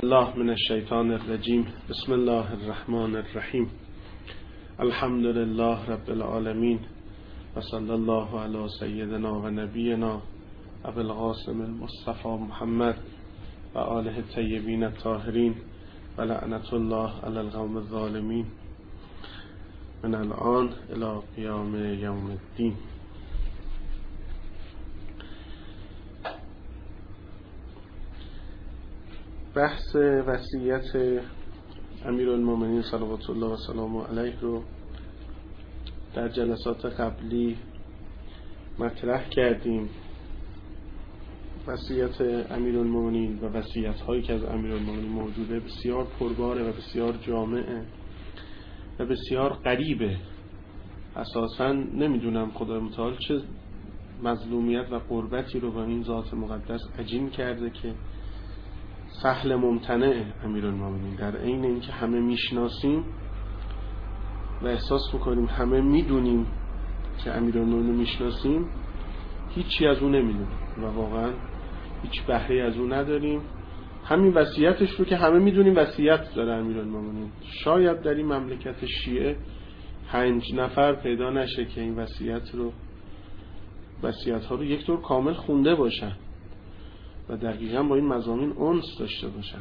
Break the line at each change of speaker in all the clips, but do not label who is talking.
الله من الشیطان الرجیم. بسم الله الرحمن الرحیم. الحمد لله رب العالمین و صلی الله علی سیدنا و نبینا ابو القاسم المصطفى محمد و آله الطیبین الطاهرین و لعنت الله علی القوم الظالمین من الان الی قیام یوم الدین. بحث وصیت امیرالمومنین صلوات الله و سلام علیه رو در جلسات قبلی مطرح کردیم. وصیت امیرالمومنین و وصیت هایی که از امیرالمومنین موجوده بسیار پرباره و بسیار جامعه و بسیار غریبه. اساساً نمیدونم خدای متعال چه مظلومیت و قربتی رو با این ذات مقدس عجین کرده که سهل ممتنع امیرالمومنین، در عین اینکه همه میشناسیم و احساس میکنیم همه میدونیم که امیرالمومنین میشناسیم، هیچی از اون نمیدونیم و واقعا هیچ بهره از اون نداریم. همین وصیتش رو که همه میدونیم وصیت داره امیرالمومنین، شاید در این مملکت شیعه 5 نفر پیدا نشه که این وصیت ها رو یک طور کامل خونده باشن و دقیقا با این مضامین انس داشته باشن.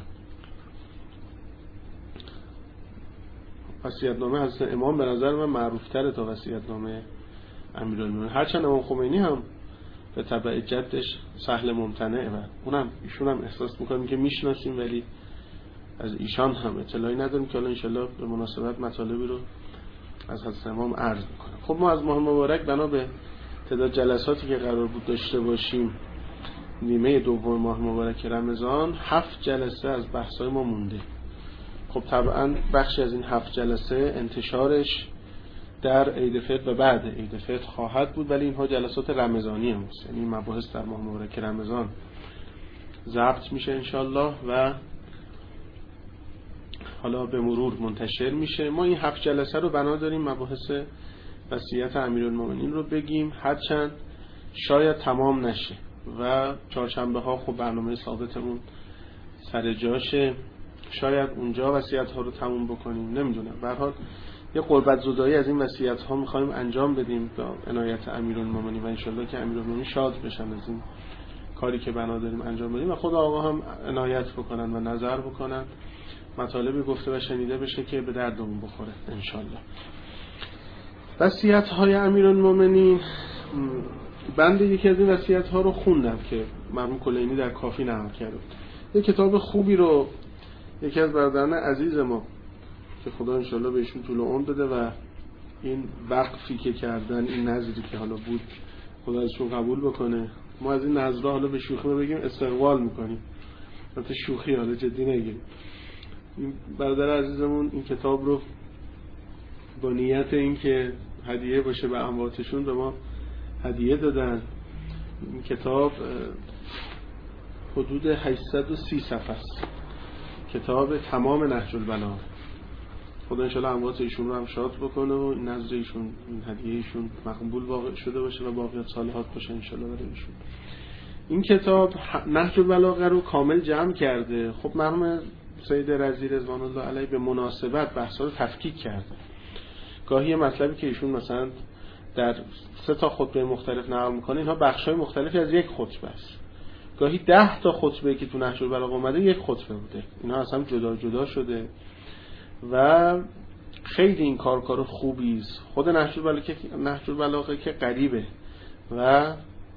وصیت‌نامه حضرت امام به نظر من معروف‌تره تا وصیت‌نامه امیرالمومنین، هرچند امام خمینی هم به تبع جدش سهل ممتنع و اونم ایشون هم احساس می‌کنیم که میشناسیم ولی از ایشان هم اطلاعی نداریم که الان انشالله به مناسبت مطالبی رو از حضرت امام عرض می‌کنم. خب ما از ماه مبارک بنا به تعداد جلساتی که قرار بود داشته باشیم نیمه دوم ماه مبارک رمضان 7 جلسه از بحث‌های ما مونده. خب طبعا بخشی از این 7 جلسه انتشارش در عید فطر و بعد عید فطر خواهد بود، ولی اینها جلسات رمضانی هست، یعنی مباحث در ماه مبارک رمضان ضبط میشه انشالله و حالا به مرور منتشر میشه. ما این 7 جلسه رو بنا داریم مباحث وصیت امیرالمومنین رو بگیم، هرچند شاید تمام نشه و چهارشنبه ها خب برنامه ثابتمون سر جاشه، شاید اونجا وصیت ها رو تموم بکنیم، نمیدونم. به هر حال یه قربت زدایی از این وصیت ها میخوایم انجام بدیم با عنایت امیرالمومنین و انشالله که امیرالمومنین شاد بشن از این کاری که بنا داریم انجام بدیم و خود آقا هم عنایت بکنن و نظر بکنن، مطالبی گفته و شنیده بشه که به دردمون بخوره انشالله. وصیت های امیرالمومنین، بنده یکی از این وصیت ها رو خوندم که مرحوم کلینی در کافی نقل کرده. یه کتاب خوبی رو یکی از برادران عزیز ما که خدا انشالله بهشون طول عمر بده و این وقفی که کردن، این نظری که حالا بود خدا ازشون قبول بکنه، ما از این نظرها حالا به شوخی بگیم استقبال میکنیم، البته شوخی، حالا جدی نگیریم. این برادر عزیزمون این کتاب رو با نیت این که هدیه باشه به امواتشون به ما هدیه دادن. این کتاب حدود 830 صفحه است، کتاب تمام نهج البلاغه. خدا انشالله اموات ایشون رو هم شاد بکنه و این نظر ایشون، این هدیه ایشون مقبول واقع شده باشه و باقیات صالحات باشه انشالله برای ایشون. این کتاب نهج البلاغه رو کامل جمع کرده. خب مرحوم سید رضی رضوان الله علیه به مناسبت بحثا رو تفکیک کرده. گاهی مطلبی که ایشون مثلا در 3 تا خطبه مختلف نقل میکنه، اینها بخشای مختلفی از یک خطبه است. گاهی 10 تا خطبه که تو نهج البلاغه اومده یک خطبه بوده، اینها اصلا جدا جدا شده و خیلی این کار خوبی است. خود نهج البلاغه که غریبه و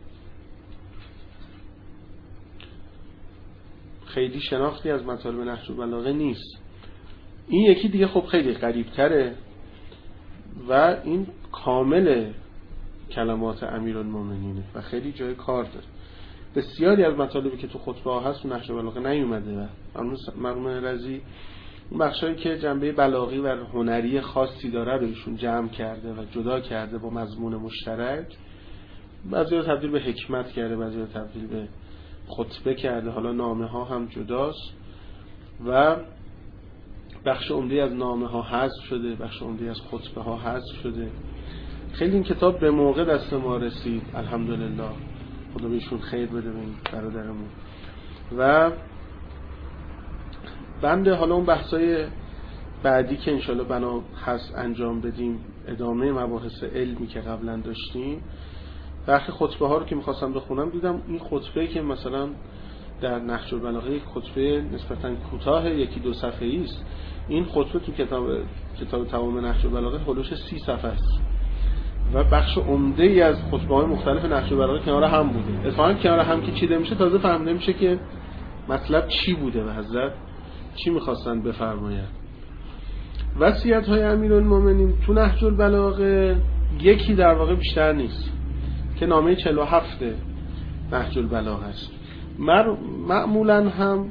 خیلی شناختی از مطالب نهج البلاغه نیست. این یکی دیگه خب خیلی غریب‌تره و این کامل کلمات امیرالمومنینه و خیلی جای کار داره. بسیاری از مطالبی که تو خطبه ها هست تو نهج البلاغه نیومده و مرحوم رضی اون بخشایی که جنبه بلاغی و هنری خاصی داره رو ایشون جمع کرده و جدا کرده با مضمون مشترک. بعضی رو تبدیل به حکمت کرده، بعضی رو تبدیل به خطبه کرده، حالا نامه ها هم جداست و بخش عمده از نامه ها حذف شده، بخش عمده از خطبه ها حذف شده. خیلی این کتاب به موقع دست ما رسید الحمدلله، خدا بهشون خیر بده به این برادرمون. و بنده حالا اون بحثای بعدی که انشالله بنا هست انجام بدیم، ادامه مباحث علمی که قبلا داشتیم، وقتی خطبه ها رو که میخواستم بخونم دیدم این خطبه که مثلا در نهج البلاغه یک خطبه نسبتاً کوتاه 1-2 صفحه‌ای است، این خطبه تو کتاب تمام نهج البلاغه حدود 30 صفحه است و بخش عمده ای از خطبه‌های مختلف نهج البلاغه کنار هم بوده. اتفاقاً کنار هم که چیده میشه تازه فهمیده میشه که مطلب چی بوده و حضرت چی میخواستن بفرمایند. وصیت‌های امیرالمومنین تو نهج البلاغه یکی در واقع بیشتر نیست که نامه 47 نهج البلاغه است. معمولاً هم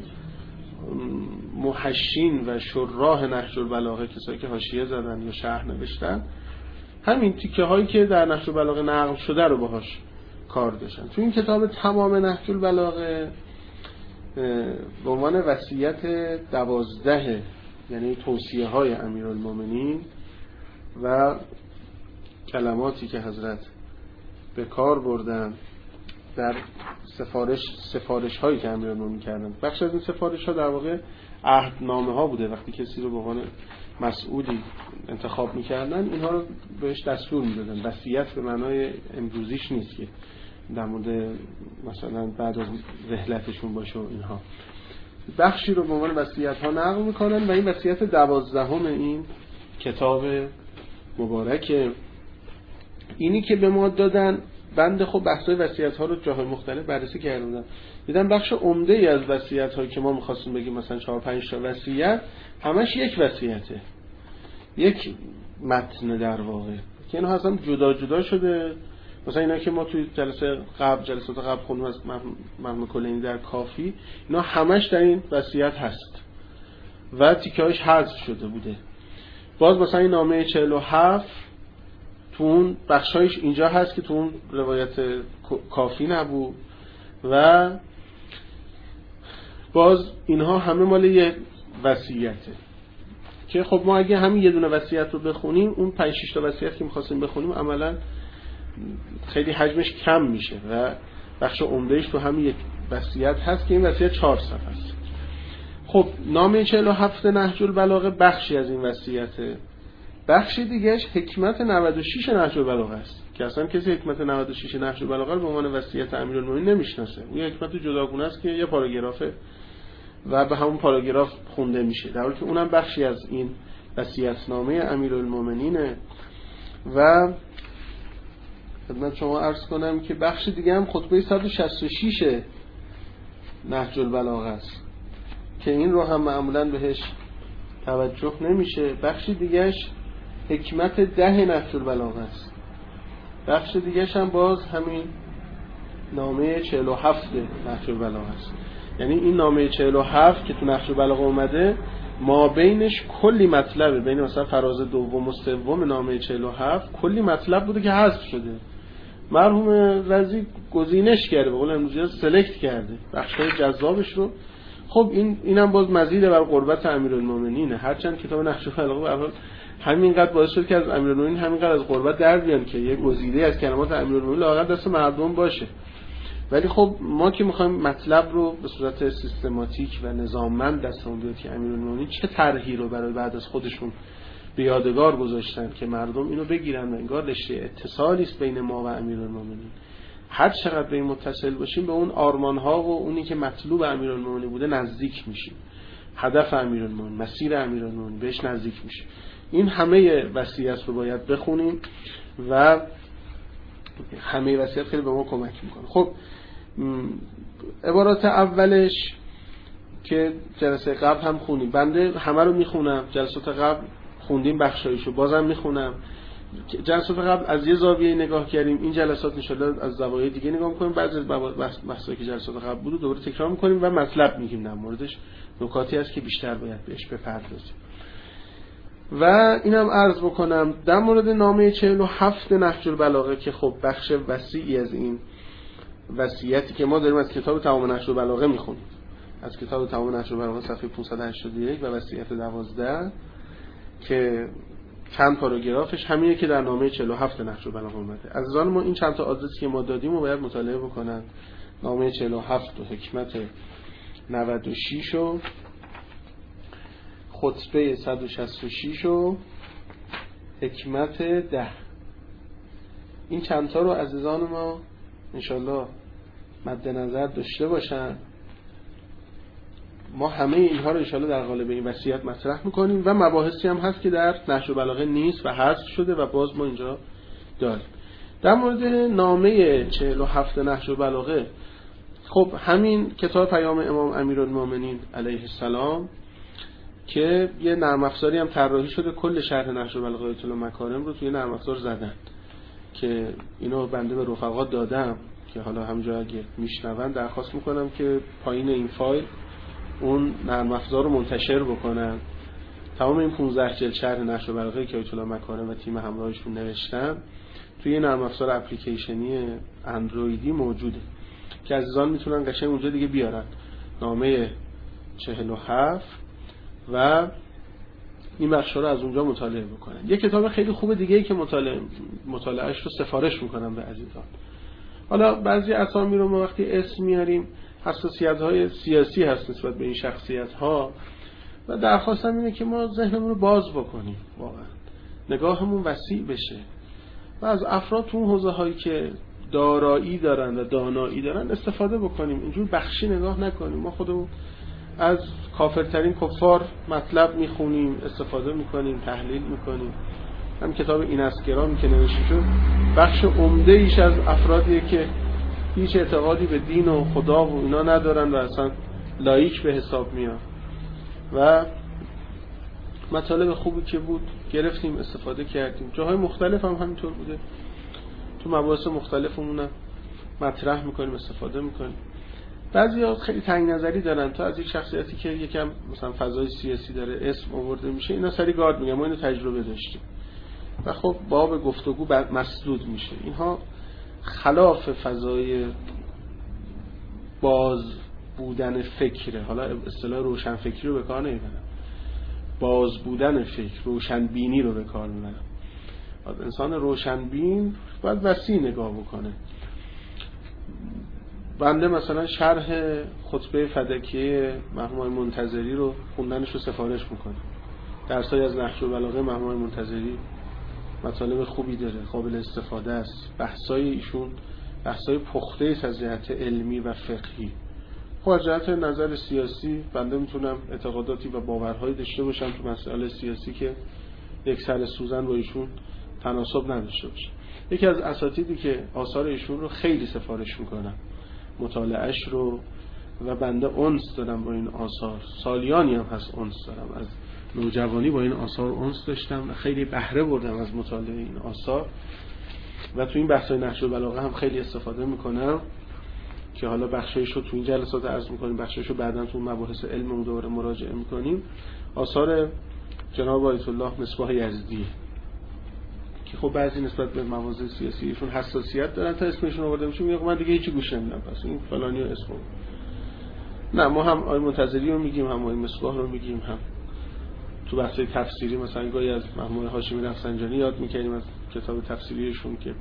محشین و شراح نهج البلاغه، کسایی که حاشیه زدن یا شرح نوشتن، همین تیکه هایی که در نهج البلاغه نقل شده رو باهاش کار داشتن. تو این کتاب تمام نهج البلاغه به عنوان وصیت 12 یعنی توصیه های امیرالمومنین و کلماتی که حضرت به کار بردن در سفارش هایی که امیرالمومنین کردن. بخش از این سفارش ها در واقع عهدنامه ها بوده. وقتی کسی رو به عنوان مسئولی انتخاب میکردن اینها رو بهش دستور میدادن. وصیت به معنای امروزیش نیست که در مورد مثلا بعد از رحلتشون باشه و اینها. بخشی رو به عنوان وصیت ها نقل میکنن و این وصیت 12 این کتاب مبارک. اینی که به ما دادن، بنده خب بحثای وصیت ها رو جاهای مختلف بررسی کردم، دیدم بخش عمده ای از وصیت هایی که ما می‌خواستیم بگیم مثلا 4-5 تا وصیت همش یک وصیته، یک متن در واقع که اینا اصلا جدا جدا شده. مثلا اینا که ما توی جلسات قبل خوندیم از مرحوم کلینی در کافی، اینا همش در این وصیت هست و تیکه‌هاش حذف شده بوده. باز مثلا این نامه 47 تو اون بخشایش اینجا هست که تو اون روایت کافی نبود و باز اینها همه مال یه وصیته که خب ما اگه همین یه دونه وصیت رو بخونیم، اون 5-6 تا وصیت که می‌خواستیم بخونیم عملاً خیلی حجمش کم میشه و بخش عمدهش تو همین یک وصیت هست که این وصیت 4 صفحه است. خب نامه 47 نهج البلاغه بخشی از این وصیته. بخش دیگهش حکمت 96 نهج البلاغه است که اصلا کسی حکمت 96 نهج البلاغه رو به عنوان وصیت امیرالمومنین نمیشناسه. اون حکمت جداگونه است که یه پاراگرافه و به همون پاراگراف خونده میشه، در حالی که اونم بخشی از این وصیت‌نامه امیرالمومنینه. و خدمت شما عرض کنم که بخش دیگه هم خطبه 166 نهج البلاغه است که این رو هم معمولاً بهش توجه نمیشه. بخش دیگهش حکمت 10 نهج البلاغه است. بخش دیگهش هم باز همین نامه 47 نهج البلاغه است. یعنی این نامه 47 که تو نهج البلاغه اومده ما بینش کلی مطلبه، بین مثلا فراز دوم و سوم نامه 47 کلی مطلب بوده که حذف شده. مرحوم رضی گزینش کرده، به قول امروزی سلکت کرده بخشای جذابش رو. خب اینم باز مزید بر قربت امیرالمومنینه. هرچند کتاب نهج البلاغه به هر حال همینقدر باعث شد که از امیرالمومنین همینقدر از قربت در بیان که یه گزیده از کلمات امیرالمومنین لااقل دست مردم باشه. ولی خب ما که میخوایم مطلب رو به صورت سیستماتیک و نظاممند دستمون بیاد که امیرالمومنین چه طرحی رو برای بعد از خودشون به یادگار گذاشتن که مردم اینو بگیرن و انگار رشته اتصالی است بین ما و امیرالمومنین. هر چقدر به این متصل باشیم به اون آرمان‌ها و اونی که مطلوب امیرالمومنین بوده نزدیک میشیم. هدف امیرالمومنین، مسیر امیرالمومنین بهش نزدیک میشه. این همه وصیت رو باید بخونیم و همه وصیت خیلی به ما کمک میکنه. خب عبارات اولش که جلسه قبل هم خوندیم، بنده همه رو میخونم، جلسات قبل خوندیم بخشایشو بازم میخونم. جلسات قبل از یه زاویه نگاه کردیم، این جلسات ان شاءالله از زوایای دیگه نگاه میکنیم. بعضی از بحثایی که جلسات قبل بود دوباره تکرار میکنیم و مطلب میگیم در موردش، نکاتی هست که بیشتر باید بهش بپردازیم. و اینم عرض بکنم در مورد نامه 47 نهج البلاغه که خب بخش وسیعی از این وصیتی که ما داریم از کتاب تمام نهج البلاغه میخونیم، از کتاب تمام نهج البلاغه صفحه 581 و وصیت 12 که چند پاراگرافش همینه که در نامه 47 نهج البلاغه اومده. عزیزان ما این چند تا آدرسی که ما دادیم رو باید مطالعه بکنن. نامه 47 و حکمت 96 و خطبه 166 و حکمت 10. این چندتا رو عزیزان ما انشالله مد نظر داشته باشن. ما همه اینها رو انشالله در قالب این وصیت مطرح میکنیم و مباحثی هم هست که در نهج البلاغه نیست و حذف شده و باز ما اینجا داریم. در مورد نامه 47 نهج البلاغه، خب همین کتاب پیام امام امیرالمومنین علیه السلام که یه نرم افزاری هم طراحی شده، کل شرح نهج البلاغه آیت الله مکارم رو توی نرم افزار زدن که اینو بنده به رفقا دادم که حالا همجا اگه میشنون درخواست میکنم که پایین این فایل اون نرم افزار رو منتشر بکنن. تمام این 15 جلد شرح نهج البلاغه که آیت الله مکارم و تیم همراهشون نوشتن توی نرم افزار اپلیکیشنی اندرویدی موجوده که عزیزان میتونن قشنگ اونجا دیگه بیارن نامه 47 و این بخشا رو از اونجا مطالعه بکنن. یه کتاب خیلی خوب دیگه ای که مطالعهش رو سفارش میکنم به عزیزان. حالا بعضی اسامی رو ما وقتی اسم میاریم حساسیت‌های سیاسی هست نسبت به این شخصیت‌ها و درخواستم اینه که ما ذهنمون رو باز بکنیم، واقعا نگاهمون وسیع بشه و از افراد تو اون حوزه‌هایی که دارایی دارن و دانایی دارن استفاده بکنیم. اینجور بخشی نگاه نکنیم. ما خودمون از کافرترین کفار مطلب میخونیم، استفاده میکنیم، تحلیل میکنیم. هم کتاب این از گرامی که نوشته شد بخش عمده ایش از افرادیه که هیچ اعتقادی به دین و خدا و اینا ندارن و اصلا لایک به حساب میان و مطالب خوبی که بود گرفتیم، استفاده کردیم. جاهای مختلف هم همینطور بوده، تو مباحث مختلفمون مطرح میکنیم، استفاده میکنیم. بعضیا خیلی تنگ نظری دارن تا از یک شخصیتی که یکم مثلا فضای سیاسی داره اسم آورده میشه اینا سری گارد میگن ما اینو تجربه داشتیم و خب باب گفتگو مسدود میشه. اینها خلاف فضای باز بودن فکره. حالا اصطلاح روشن فکری رو به کار نمیبرم، باز بودن فکر، روشن بینی رو به کار میبرم. انسان روشن بین باید وسیع نگاه بکنه. بنده مثلا شرح خطبه فدکیه مرحوم منتظری رو خوندنش رو سفارش میکنم. درسایی از نهج البلاغه مرحوم منتظری مطالب خوبی داره، قابل استفاده است. بحثای ایشون بحثای پخته است از جهت علمی و فقهی. خب از جهت نظر سیاسی بنده میتونم اعتقاداتی و باورهایی داشته باشم تو مسائل سیاسی که یک سر سوزن با ایشون تناسب نداشته باشه. یکی از اساتیدی که آثار ایشون رو خیلی سفارش میکنم، مطالعهش رو، و بنده انس دارم با این آثار، سالیانی هم هست انس دارم، از نوجوانی با این آثار انس داشتم و خیلی بهره بردم از مطالعه این آثار و تو این بحث‌های نهج البلاغه هم خیلی استفاده میکنم که حالا بخشایش رو تو این جلسات عرض میکنیم، بخشایش رو بعداً تو مباحث علم دوباره مراجعه میکنیم. آثار جناب آیت الله مصباح یزدی که خب بعضی نسبت به مواضع سیاسیشون حساسیت دارن تا اسمشون آورده میشه میگه من دیگه هیچی گوش نمیدم، پس این فلانی رو اسم نه. ما هم آیه منتظری رو میگیم، هم آیه مصباح رو میگیم، هم تو بحث تفسیری مثلا گاهی از محمود هاشمی رفسنجانی یاد میکنیم از کتاب تفسیریشون که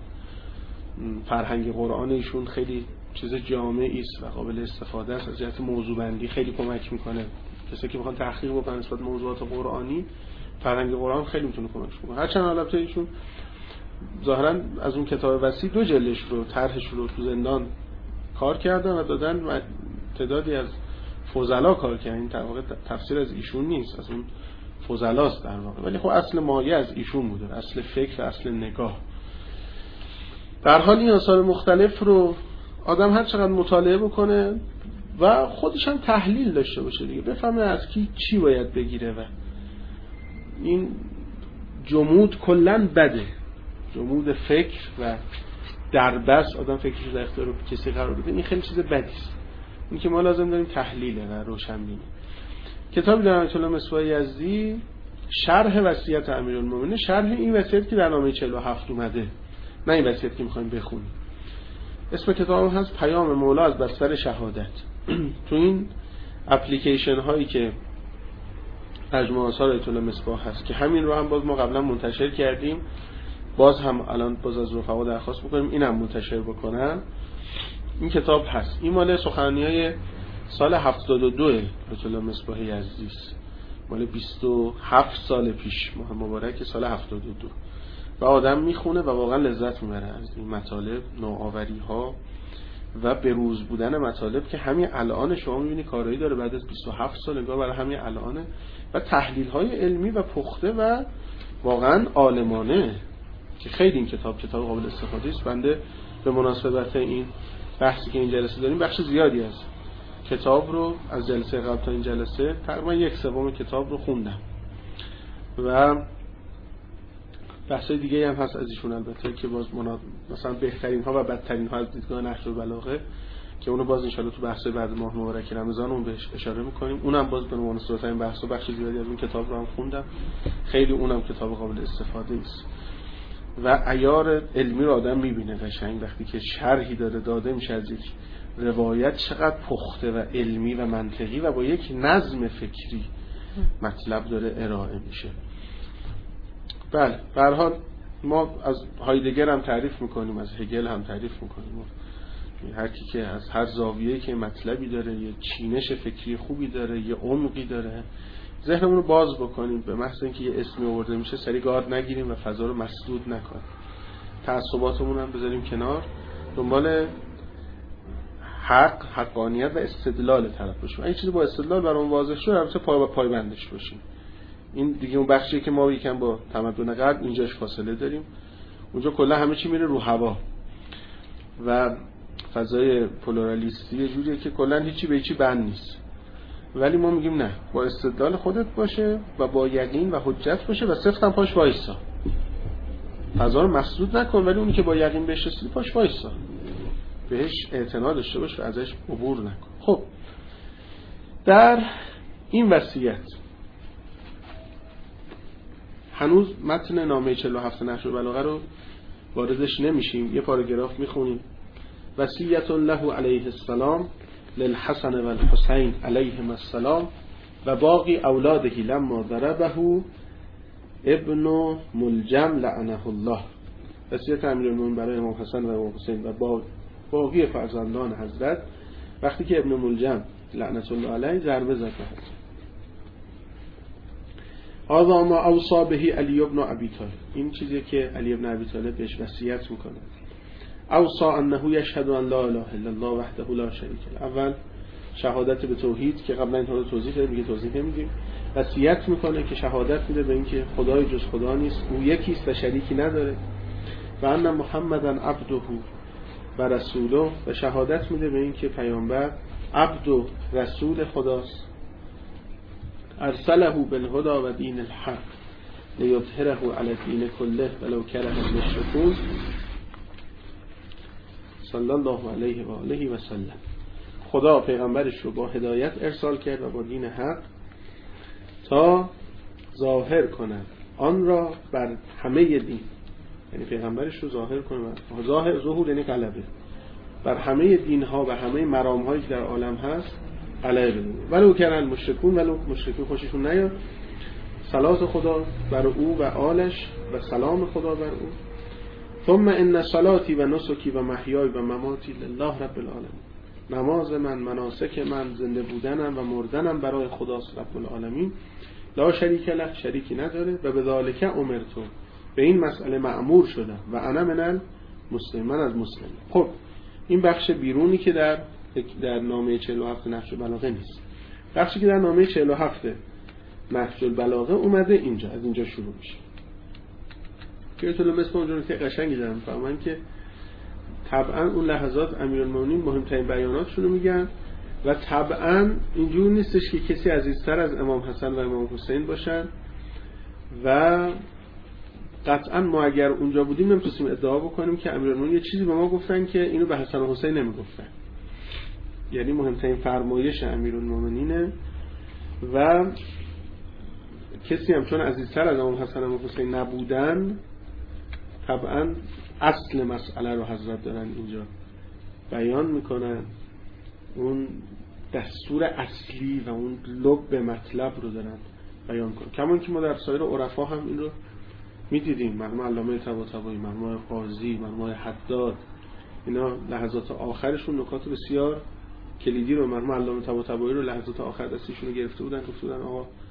فرهنگ قرآن ایشون خیلی چیز جامعی است و قابل استفاده است. از جهت موضوع بندی خیلی کمک میکنه. کسی که میخوان تحقیق بکنن نسبت موضوعات قرآنی، فرهنگ قرآن خیلی میتونه کمک کنه. هرچند البته ایشون ظاهرا از اون کتاب وسیع 2 جلدش رو طرحش رو تو زندان کار کردن و دادن، تعدادی از فضلا کار کردن. این در واقع تفسیر از ایشون نیست، از اون فضلاست در واقع، ولی خب اصل مایه از ایشون بوده، اصل فکر، اصل نگاه. در حال این آثار مختلف رو آدم هر چقدر مطالعه بکنه و خودش هم تحلیل داشته باشه دیگه، بفهمه از کی چی باید بگیره و این جمود کلن بده، جمود فکر و دربست آدم فکرش در اختیار کسی قرار بده، این خیلی چیز بدی است. این که ما لازم داریم تحلیل و روشنبینی. کتابی در آیت الله مصباح یزدی شرح وصیت امیرالمومنین، شرح این وصیت که در نامه 47 اومده، نه این وصیت که می‌خوایم بخونیم. اسم کتاب هست پیام مولا از بستر شهادت. تو این اپلیکیشن هایی که مجموعه آثار آیت الله مصباح هست که همین رو هم باز ما قبلا منتشر کردیم، باز هم الان باز از رفقا درخواست می‌کنیم اینم منتشر بکنن. این کتاب هست. این مال سخنرانی‌های سال 72 آیت الله مصباح یزدی است مال 27 سال پیش، ماه مبارک سال 72 و آدم میخونه و واقعا لذت میبره از این مطالب، نوآوری‌ها و بروز بودن مطالب که همین الان شما میبینی کارایی داره بعد از 27 سال انگار برای همین الانه و تحلیل‌های علمی و پخته و واقعا عالمانه که خیلی این کتاب قابل استفاده است. بنده به مناسبت این بحثی که این جلسه داریم بخش زیادی از کتاب رو از جلسه قبل تا این جلسه تقریبا 1/3 کتاب رو خوندم و بحثای دیگه هم هست از ایشون البته که باز مثلا بهترین ها و بدترین ها از دیدگاه نحو البلاغه که اونو باز ان شاء الله تو بحث بعد ماه مبارک رمضان اون بهش اشاره می‌کنیم. اونم باز به مناسبت این بحث و بخش زیادی از اون کتاب رو هم خوندم، خیلی اونم کتاب قابل استفاده است و عیار علمی رو آدم می‌بینه قشنگ وقتی که شرحی داده میشه از یک روایت چقدر پخته و علمی و منطقی و با یک نظم فکری مطلب داره ارائه میشه. بله به هر حال ما از هایدگر هم تعریف میکنیم، از هگل هم تعریف میکنیم، هر کی که از هر زاویه‌ای که مطلبی داره، یه چینش فکری خوبی داره، یه عمقی داره، ذهنمون رو باز بکنیم به محض اینکه یه اسمی آورده میشه سری گارد نگیریم و فضا رو مسدود نکنیم، تعصباتمون هم بذاریم کنار، دنبال حقانیت و استدلال طرف باشیم. این چیزی با استدلال برام واضح شد البته پایبندش باشیم. این دیگه اون بخشیه که ما یکم با تمدن غرب اینجاش فاصله داریم، اونجا کلا همه چی میره رو هوا و فضای پلورالیستی یه جوریه که کلا هیچی به هیچی بند نیست، ولی ما میگیم نه، با استدلال خودت باشه و با یقین و حجت باشه و سفت هم پاش وایسا، فضا رو مسدود نکن، ولی اونی که با یقین بهش رسیدی پاش وایسا، بهش اعتنا داشته باش و ازش عبور نکن. خب در این وصیت هنوز متن نامه 47 نحو البلاغه رو واردش نمیشیم، یه پاراگراف میخونیم. وصیت له علیه السلام للحسن و الحسین علیهم السلام و باقی اولاده لما ضربه ابن ملجم لعنه الله. وصیت امیرالمومنین برای امام حسن و امام حسین و باقی فرزندان حضرت وقتی که ابن ملجم لعنت الله علیه ضربه زد به حضرت. هذا ما اوصى به علی ابن ابی طالب، این چیزی که علی ابن ابی طالب بهش وصیت میکنه. اوصى انه یشهد ان لا اله الا الله وحده لا شریک له، اول شهادت به توحید که قبلا اینطور توضیح دادیم دیگه توضیح نمیدیم، وصیت میکنه که شهادت میده به اینکه خدای جز خدا نیست، او یکی است و شریکی نداره، و ان محمدًا عبده و رسوله، و شهادت میده به اینکه پیامبر عبد و رسول خداست، ارسله بالهدى و دین الحق لیظهره علی الدین کله ولو کره المشرکون صلی الله علیه و آله و سلم. خدا پیغمبرش رو با هدایت ارسال کرد و با دین حق تا ظاهر کنه آن را بر همه دین، یعنی پیغمبرش رو ظاهر کنه، ظهور یعنی غلبه، بر همه دین ها و همه مرام هایی که در عالم هست غلبه بدونه. ولو کره المشرکون، ولو مشرکین خوششون نیاد، صلات خدا بر او و آلش و سلام خدا بر او. ثم ان صلاتی و نسکی و محیای و مماتی لله رب العالمین، نماز من، مناسک من، زنده بودنم و مردنم برای خداست رب العالمین، لا شریک له، شریکی نداره، و بذالک امرتو، به این مسئله مأمور شدم، و انا من المسلمین، من از مسلمین. خب این بخش بیرونی که در نامه 47 نهج البلاغه نیست، بخشی که در نامه 47 نهج البلاغه اومده اینجا، از اینجا شروع میشه که تو مثل اونجا که قشنگی دارم فهمن که طبعا اون لحظات امیرالمومنین مهمترین بیاناتشون رو میگن و طبعا اینجور نیستش که کسی عزیزتر از امام حسن و امام حسین باشن و قطعا ما اگر اونجا بودیم نمیتونستیم ادعا بکنیم که امیرالمومنین یه چیزی به ما گفتن که اینو به حسن و حسین نمیگفتن. یعنی مهمترین فرمایش امیرالمومنینه و کسی هم چون عزیزتر از امام حسن و امام حسین نبودن طبعا اصل مسئله رو حضرت دارن اینجا بیان میکنن، اون دستور اصلی و اون لب مطلب رو دارن بیان کنن. کمان که ما در سایر عرفا هم این رو میدیدیم، مرحوم علامه طباطبایی، مرحوم قاضی، مرحوم حداد، اینا لحظات آخرشون نکات بسیار کلیدی رو، مرحوم علامه طباطبایی رو لحظات آخر دستشون رو گرفته بودن، گفته بودن آقا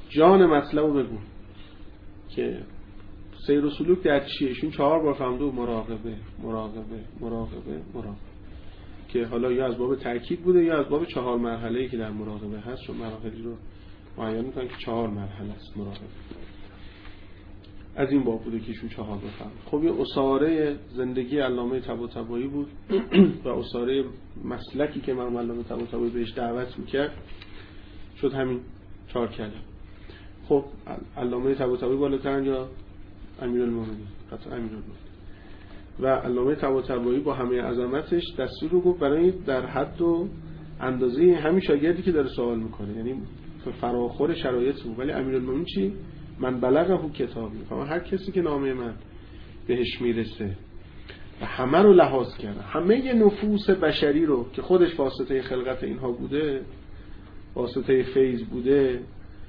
جان مطلب رو بگو که سیر و سلوک در چیه. ایشون 4 بار فهمده مراقبه مراقبه مراقبه مراقبه، که حالا یا از باب تأکید بوده یا از باب 4 مرحله‌ای که در مراقبه هست، چون مراحلی رو معین می‌کنن که 4 مرحله است مراقبه. از این باب بوده که ایشون 4 بفهم. خب یه اساره زندگی علامه طباطبایی بود و اساره مسلکی که مرحوم علامه طباطبایی بهش دعوت میکرد شد همین 4 کلمه. خب علامه طباطبایی بالاترن یا امیرالمومنین؟ قطعا امیرالمومنین. و علامه طباطبایی با همه عظمتش دستور رو گفت برای در حد و اندازه همین شاگردی که داره سوال میکنه، یعنی فراخور شرایط بود. ولی امیرالمومنین چی؟ من بلغه کتابی، هر کسی که نامه من بهش میرسه و همه رو لحاظ کرده، همه نفوس بشری رو که خودش واسطه خلقت اینها بوده، واسطه فیض بوده،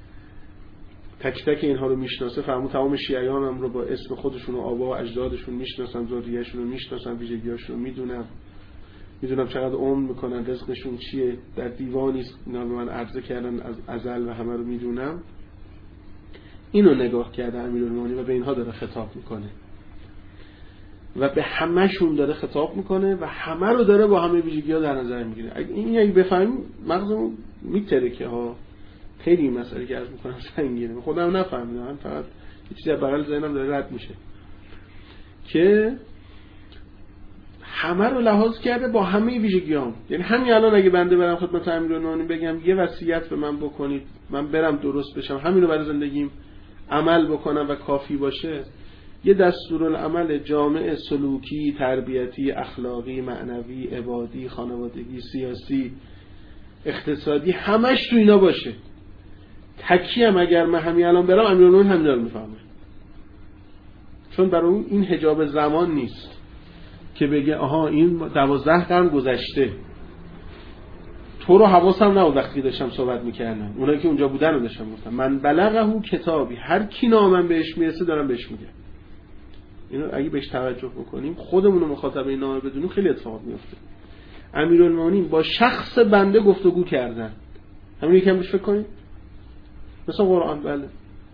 تک تک اینها رو میشناسه. فرمود تمام شیعیان هم رو با اسم خودشون و آبا و اجدادشون میشناسم، ذریه‌شون رو میشناسم، ویژگی‌هاشون رو میدونم چقدر عمر میکنن، رزقشون چیه، در دیوانی اینا به من عرضه کردن از ازل و همه رو میدونم. اینو نگاه کرده امیرالمومنین و به اینها داره خطاب میکنه و به همه‌شون داره خطاب میکنه و همه رو داره با همه ویژگی‌ها در نظر میگیره. این اگه بفهمیم مغزمون میترکه ها. خیلی این مسئله که عرض میکنم سنگینه، خودم نفهمیدم، فقط یه چیزی از بغل ذهنم داره رد میشه که همه رو لحاظ کرده با همه ویژگی‌هام. یعنی همین الان اگه بنده برم خدمت امیرالمومنین بگم یه وصیت به من بکنید، من برم درست بشم، همین رو برای زندگیم عمل بکنم و کافی باشه، یه دستورالعمل جامع سلوکی، تربیتی، اخلاقی، معنوی، عبادی، خانوادگی، سیاسی، اقتصادی، همش تو اینا باشه. تکیم اگر من همین الان برم امیرالمومنین همین رو میفهمه، چون برای اون این حجاب زمان نیست که بگه آها این 12 قرن گذشته، تو رو حواسم نبود وقتی داشتم صحبت میکردم، اونایی که اونجا بودن رو داشتم گفتم. من بلغه کتابی، هر کی نامم بهش میرسه دارم بهش میگم. اینو اگه بهش توجه بکنیم، خودمون رو مخاطب این نامه بدونیم، خیلی اتفاقات میفته. امیرالمومنین با شخص بنده گفتگو کردن، همین یکم بهش فکر کنید، مثلا قرآن. بله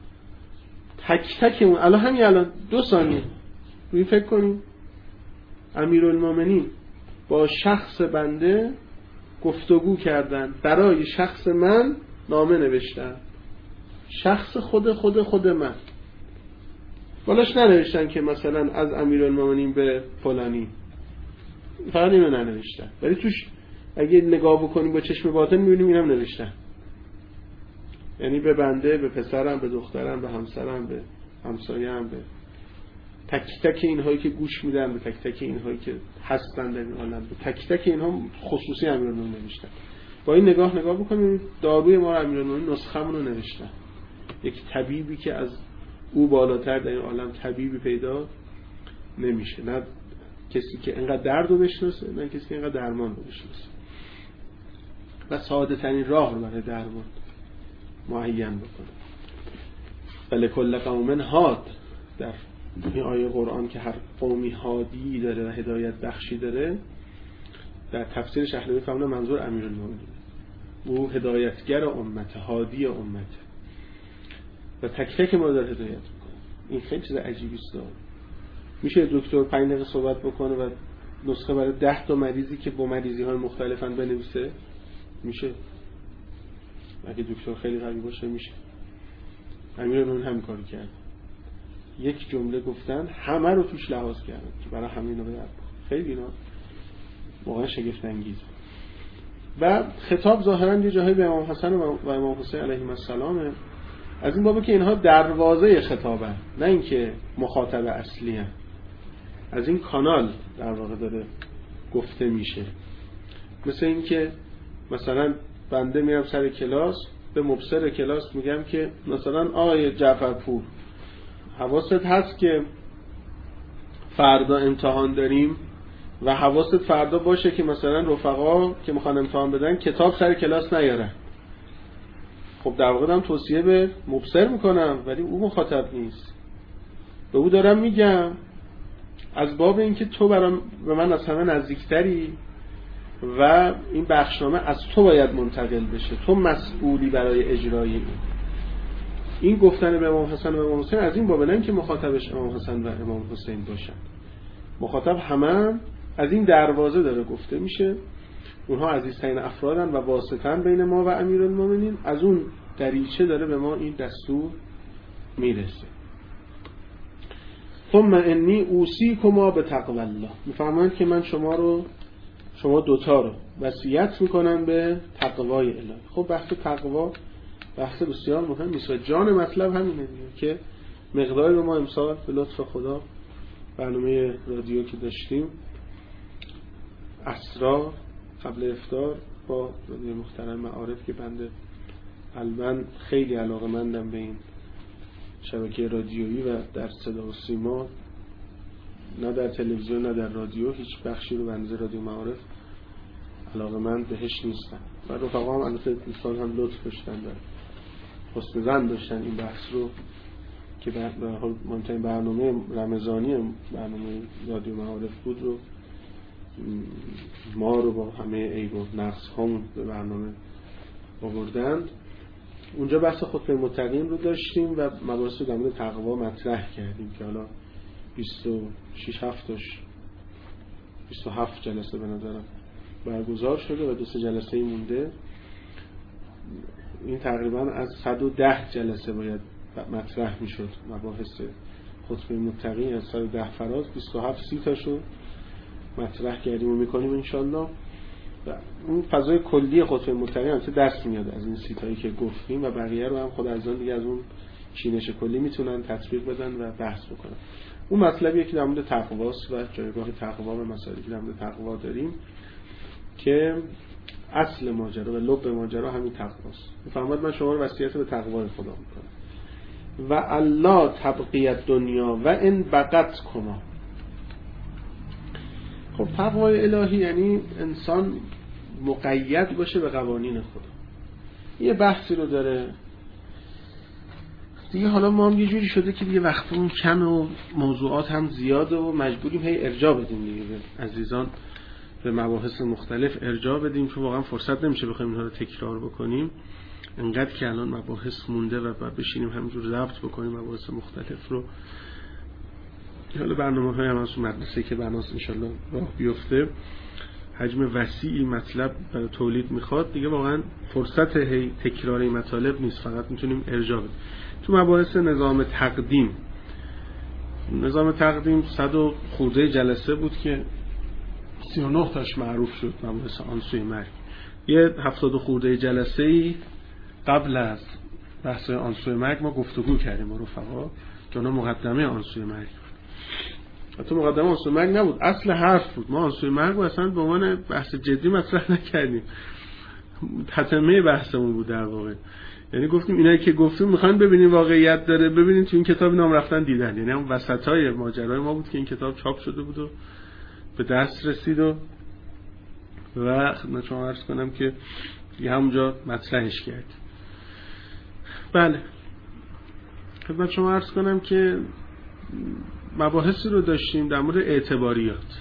تک تک اون الان همین الان 2 ثانیه روی فکر کنیم. امیرالمومنین با شخص بنده گفتگو کردن، برای شخص من نامه نوشتن، شخص خود من. بالاش ننوشتن که مثلا از امیرالمومنین به فلانی، فقط اینو ننوشتن، ولی توش اگه نگاه بکنیم با چشم باطن میبینیم اینم نوشتن. یعنی به بنده، به پسرم، به دخترم، به همسرم، به همسایم، به تک تک اینهایی که گوش میدن، به تک تک اینهایی که هستن در این عالم، به تک تک اینها خصوصی امیرالمومنین نوشتن. با این نگاه بکنیم، داروی ما امیرالمومنین نسخه‌مون رو نوشتن. یک طبیبی که از او بالاتر در این عالم طبیبی پیدا نمیشه، نه کسی که اینقدر درد رو بشناسه، نه کسی که اینقدر درمان رو بشناسه و ساده ترین راه رو برای درمان معین بکنه. ولکل قوم هاد، در این آیه قرآن که هر قومی هادی داره و هدایت بخشی داره، در تفسیر شهلوی فهمونه منظور امیرالمومنین، او هدایتگر امت، هادی امت و تک تک ما داره هدایت میکنه. این خیلی چیز عجیبی است. میشه دکتر 5 دقیقه صحبت بکنه و نسخه برای 10 تا مریضی که با مریضی های مختلفن بنویسه؟ میشه. اگه دکتر خیلی قوی باشه میشه. امیرالمومنین همین کارو کرد، یک جمله گفتن همه رو توش لحاظ کردن که برای همین رو بیاد. خیلی اینا واقعا شگفت انگیز. و خطاب ظاهرا یه جاهایی به امام حسن و امام حسین علیهم السلام، از این بابه که اینها دروازه خطابن، نه اینکه مخاطب اصلی هن. از این کانال در واقع داره گفته میشه. مثل این که مثلا بنده میرم سر کلاس، به مبصر کلاس میگم که مثلا آقای جعفرپور، حواست هست که فردا امتحان داریم و حواست فردا باشه که مثلا رفقا که میخوان امتحان بدن کتاب سر کلاس نیارن. خب در واقع دارم توصیه به مبصر میکنم، ولی او مخاطب نیست. به او دارم میگم از باب اینکه تو به من از همه نزدیکتری و این بخشنامه از تو باید منتقل بشه، تو مسئولی برای اجرای این. این گفتن به امام حسن و امام حسین از این باب نه که مخاطبش امام حسن و امام حسین باشن، مخاطب همه از این دروازه داره گفته میشه، اونها عزیزترین افرادن و واسطن بین ما و امیرالمومنین، از اون دریچه داره به ما این دستور میرسه. ثم انی اوصیکما بتقوی الله، میفرمایند که من شما دوتا رو وصیت میکنم به تقوای الهی. خب بحث تقوا بحث بسیار مهم است و جان مطلب همینه که مقداری رو ما امسال به لطف خدا برنامه رادیو که داشتیم اسرار قبل افطار با رادیو محترم معارف که بنده قلباً خیلی علاقه‌مندم به این شبکه رادیویی و در صدا و سیما، نه در تلویزیون نه در رادیو هیچ بخشی رو بنده رادیو معارف علاقه‌مند بهش نیستم و رفقا هم البته دوستان هم لطف داشتن و حسن ظن داشتن این بحث رو که به حال مهمترین برنامه رمضانی برنامه رادیو معارف بود رو ما رو با همه عیب و نقص هامون به برنامه آوردند. اونجا بحث خطبه متقین رو داشتیم و مباحث رو در مورد تقوا مطرح کردیم که حالا 27 جلسه به نظرم برگزار شده و 2 جلسه مونده. این تقریبا از 110 جلسه باید مطرح میشد مباحث خطبه متقین، از 110 فراز 27 30 تاشو مطرح کردیم و میکنیم انشالله. و اون فضای کلی خطبه متقین هم دست میاد از این 30 تایی که گفتیم و بقیه رو هم خود عزیزان دیگه از اون چینش کلی میتونن تطبیق بدن و بحث بکنن. اون مطلبیه که در مورد تقواست و جایگاه تقوا و مسائلی که در مورد تقوا داریم که اصل ماجرا و لب ماجرا همین تقواست. میفرماید من شما رو وصیت به تقوا خدا میکنم و الله تبقی دنیا و ان بقت کما. خب تقوای الهی یعنی انسان مقید باشه به قوانین خدا. یه بحثی رو داره دیگه، حالا ما هم یه جوری شده که دیگه وقتمون کمه و موضوعات هم زیاده و مجبوریم هی ارجاع بدیم دیگه عزیزان، به مباحث مختلف ارجاع بدیم چون واقعا فرصت نمیشه بخوایم اینها رو تکرار بکنیم. انقدر که الان مباحث مونده و بعد بشینیم همینجور ضبط بکنیم مباحث مختلف رو. حالا برنامه‌های هم از مدرسه که بناس انشالله راه بیفته حجم وسیعی مطلب برای تولید میخواد دیگه، واقعا فرصت هی تکرار این مطالب نیست، فقط میتونیم ارجاع بدیم. تو مباحث نظام تقدیم 100 خورده جلسه بود که 39 تاش معروف شد مباحث آنسوی مرگ. یه 70 خورده جلسه‌ای قبل از بحث آنسوی مرگ ما گفتگو کردیم با رفقا که اونا مقدمه آنسوی مرگ بود. حتی مقدمه آنسوی مرگ نبود، اصل حرف بود. ما آنسوی مرگ رو اصلا به عنوان بحث جدی مطرح نکردیم، تتمه بحثمون بود در واقع. یعنی گفتیم اینایی که گفتیم میخوان ببینین واقعیت داره، ببینین تو این کتاب نام رفتن دیدن. یعنی هم وسطای ماجرای ما بود که این کتاب چاپ شده بود و به دست رسید و خدمت شما عرض کنم که دیگه همونجا مطرحش کرد. بله خدمت شما عرض کنم که مباحثی رو داشتیم در مورد اعتباریات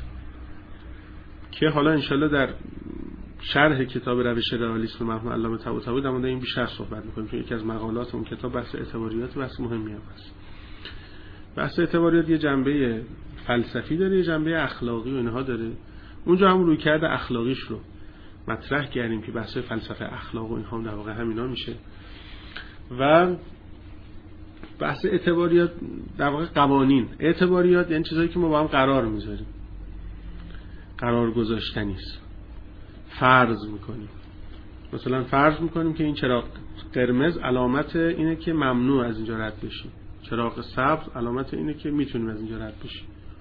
که حالا انشالله در شرح کتاب روش رئالیسم مرحوم علامه طباطبایی در مورد این بیشتر صحبت می‌کنیم، چون یکی از مقالات اون کتاب بحث اعتباریات بحث مهمی است. بحث اعتباریات یه جنبه فلسفی داره، یه جنبه اخلاقی و اینها داره. اونجا هم رویکرد اخلاقیش رو مطرح کردیم که بحث فلسفه اخلاق و اینها در واقع همینا میشه. و بحث اعتباریات در واقع قوانین. اعتباریات یعنی چیزایی که ما با هم قرار میذاریم، قرار گذاشتنی است. فرض میکنیم، مثلا فرض میکنیم که این چراغ قرمز علامت اینه که ممنوع از اینجا رد بشیم، چراغ سبز علامت اینه که میتونیم از اینجا رد بشیم.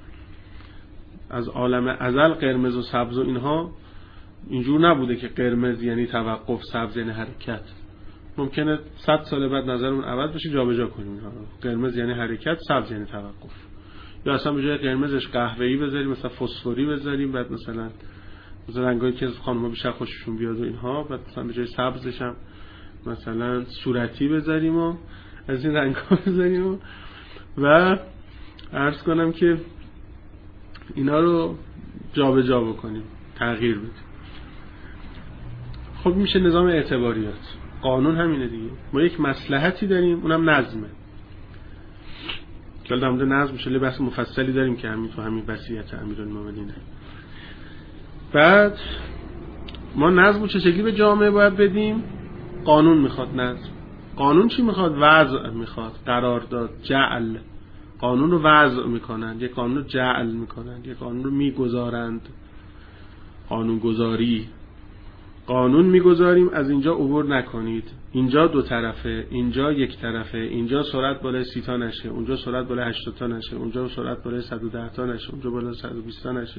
از عالم ازل قرمز و سبز و اینها اینجور نبوده که قرمز یعنی توقف، سبز یعنی حرکت. ممکنه 100 سال بعد نظرمون عوض بشه، جابجا کنیم اینها رو. قرمز یعنی حرکت، سبز یعنی توقف. یا اصلا به جای قرمزش قهوه‌ای بذاریم، مثلا فسفوری بذاریم، بعد مثلا رنگایی که خانم‌ها بیشتر خوششون بیاد و اینها، بعد مثلا به جای سبزش هم مثلا صورتی بذاریم و از این رنگ‌ها بذاریم و عرض کنم که اینا رو جابجا بکنیم، تغییر بدیم. خب میشه نظام اعتباریات. قانون همینه دیگه. ما یک مصلحتی داریم، اونم نظمه. که در مورد نظم میشه بحث مفصلی داریم که همین تو همین وصیت امیرالمومنینه. بعد ما نظم چه شکلی به جامعه باید بدیم؟ قانون میخواد نظم. قانون چی میخواد؟ وضع میخواد، قرارداد، جعل. قانون رو وضع میکنند، یک قانون رو جعل میکنند، یک قانون رو میگذارند. قانون گذاری. قانون میگذاریم از اینجا عبور نکنید، اینجا دو طرفه، اینجا یک طرفه، اینجا سرعت بالای 30 تا نشه، اونجا سرعت بالای 80 تا نشه، اونجا سرعت بالای 110 تا نشه، اونجا بالای 120 تا نشه.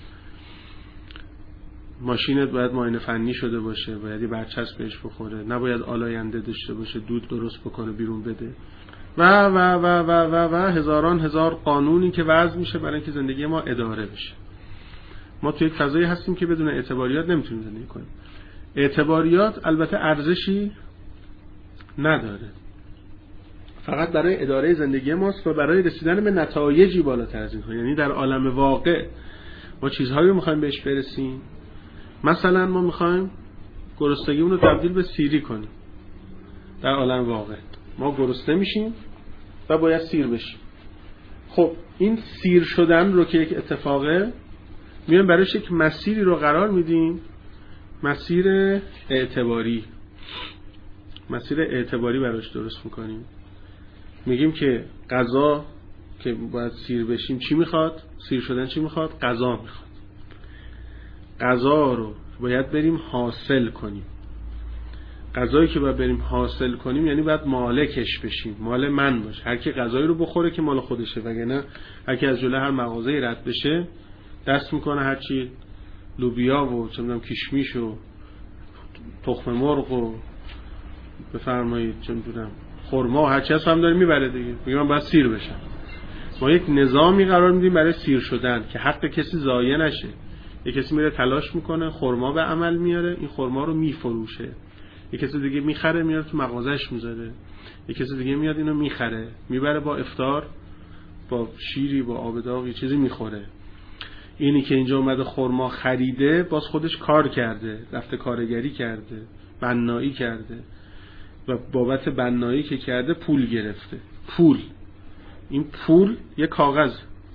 ماشینت باید معاینه فنی شده باشه، باید یه برچسب بهش بخوره، نباید آلاینده داشته باشه، دود درست بکنه بیرون بده و و و و و و هزاران هزار قانونی که وضع میشه برای اینکه زندگی ما اداره بشه. ما توی یک فضایی هستیم که بدون اعتباریات نمیتونیم زندگی کنیم. اعتباریات البته ارزشی نداره، فقط برای اداره زندگی ماست و برای رسیدن به نتایجی بالاتر از اینها. یعنی در عالم واقع ما چیزهایی رو میخوایم بهش برسیم. مثلا ما میخوایم گرسنگیمون رو تبدیل به سیری کنیم. در عالم واقع ما گرسنه میشیم و باید سیر بشیم. خب این سیر شدن رو که یک اتفاقه، میایم برایش یک مسیری رو قرار میدیم، مسیر اعتباری. مسیر اعتباری براش درست میکنیم. میگیم که غذا که باید سیر بشیم چی میخواد؟ سیر شدن چی میخواد؟ غذا میخواد. غذا رو باید بریم حاصل کنیم. غذایی که باید بریم حاصل کنیم یعنی باید مالکش بشیم، مال من باشه. هر کی غذایی رو بخوره که مال خودشه، وگرنه هر کی از جلوی هر مغازه‌ای رد بشه دست میکنه هر چی لوبیا و چه میدونم کشمیش و تخم مرغ و بفرمایید چه میدونم خرما و هر چی هست هم داره میبره دیگه. میگه من باید سیر بشم. ما یک نظامی قرار میدیم برای سیر شدن که حق کسی ضایع نشه. یک کسی میره تلاش میکنه، خرما به عمل میاره، این خرما رو میفروشه. یک کسی دیگه میخره میاره تو مغازش میذاره. یک کسی دیگه میاد اینو میخره میبره با افطار با شیری با آب داغ یه چیزی میخوره. اینی که اینجا اومده خرما خریده باز خودش کار کرده، رفته کارگری کرده، بنایی کرده و بابت بنایی که کرده پول گرفته. پول، این پول یه کاغذ.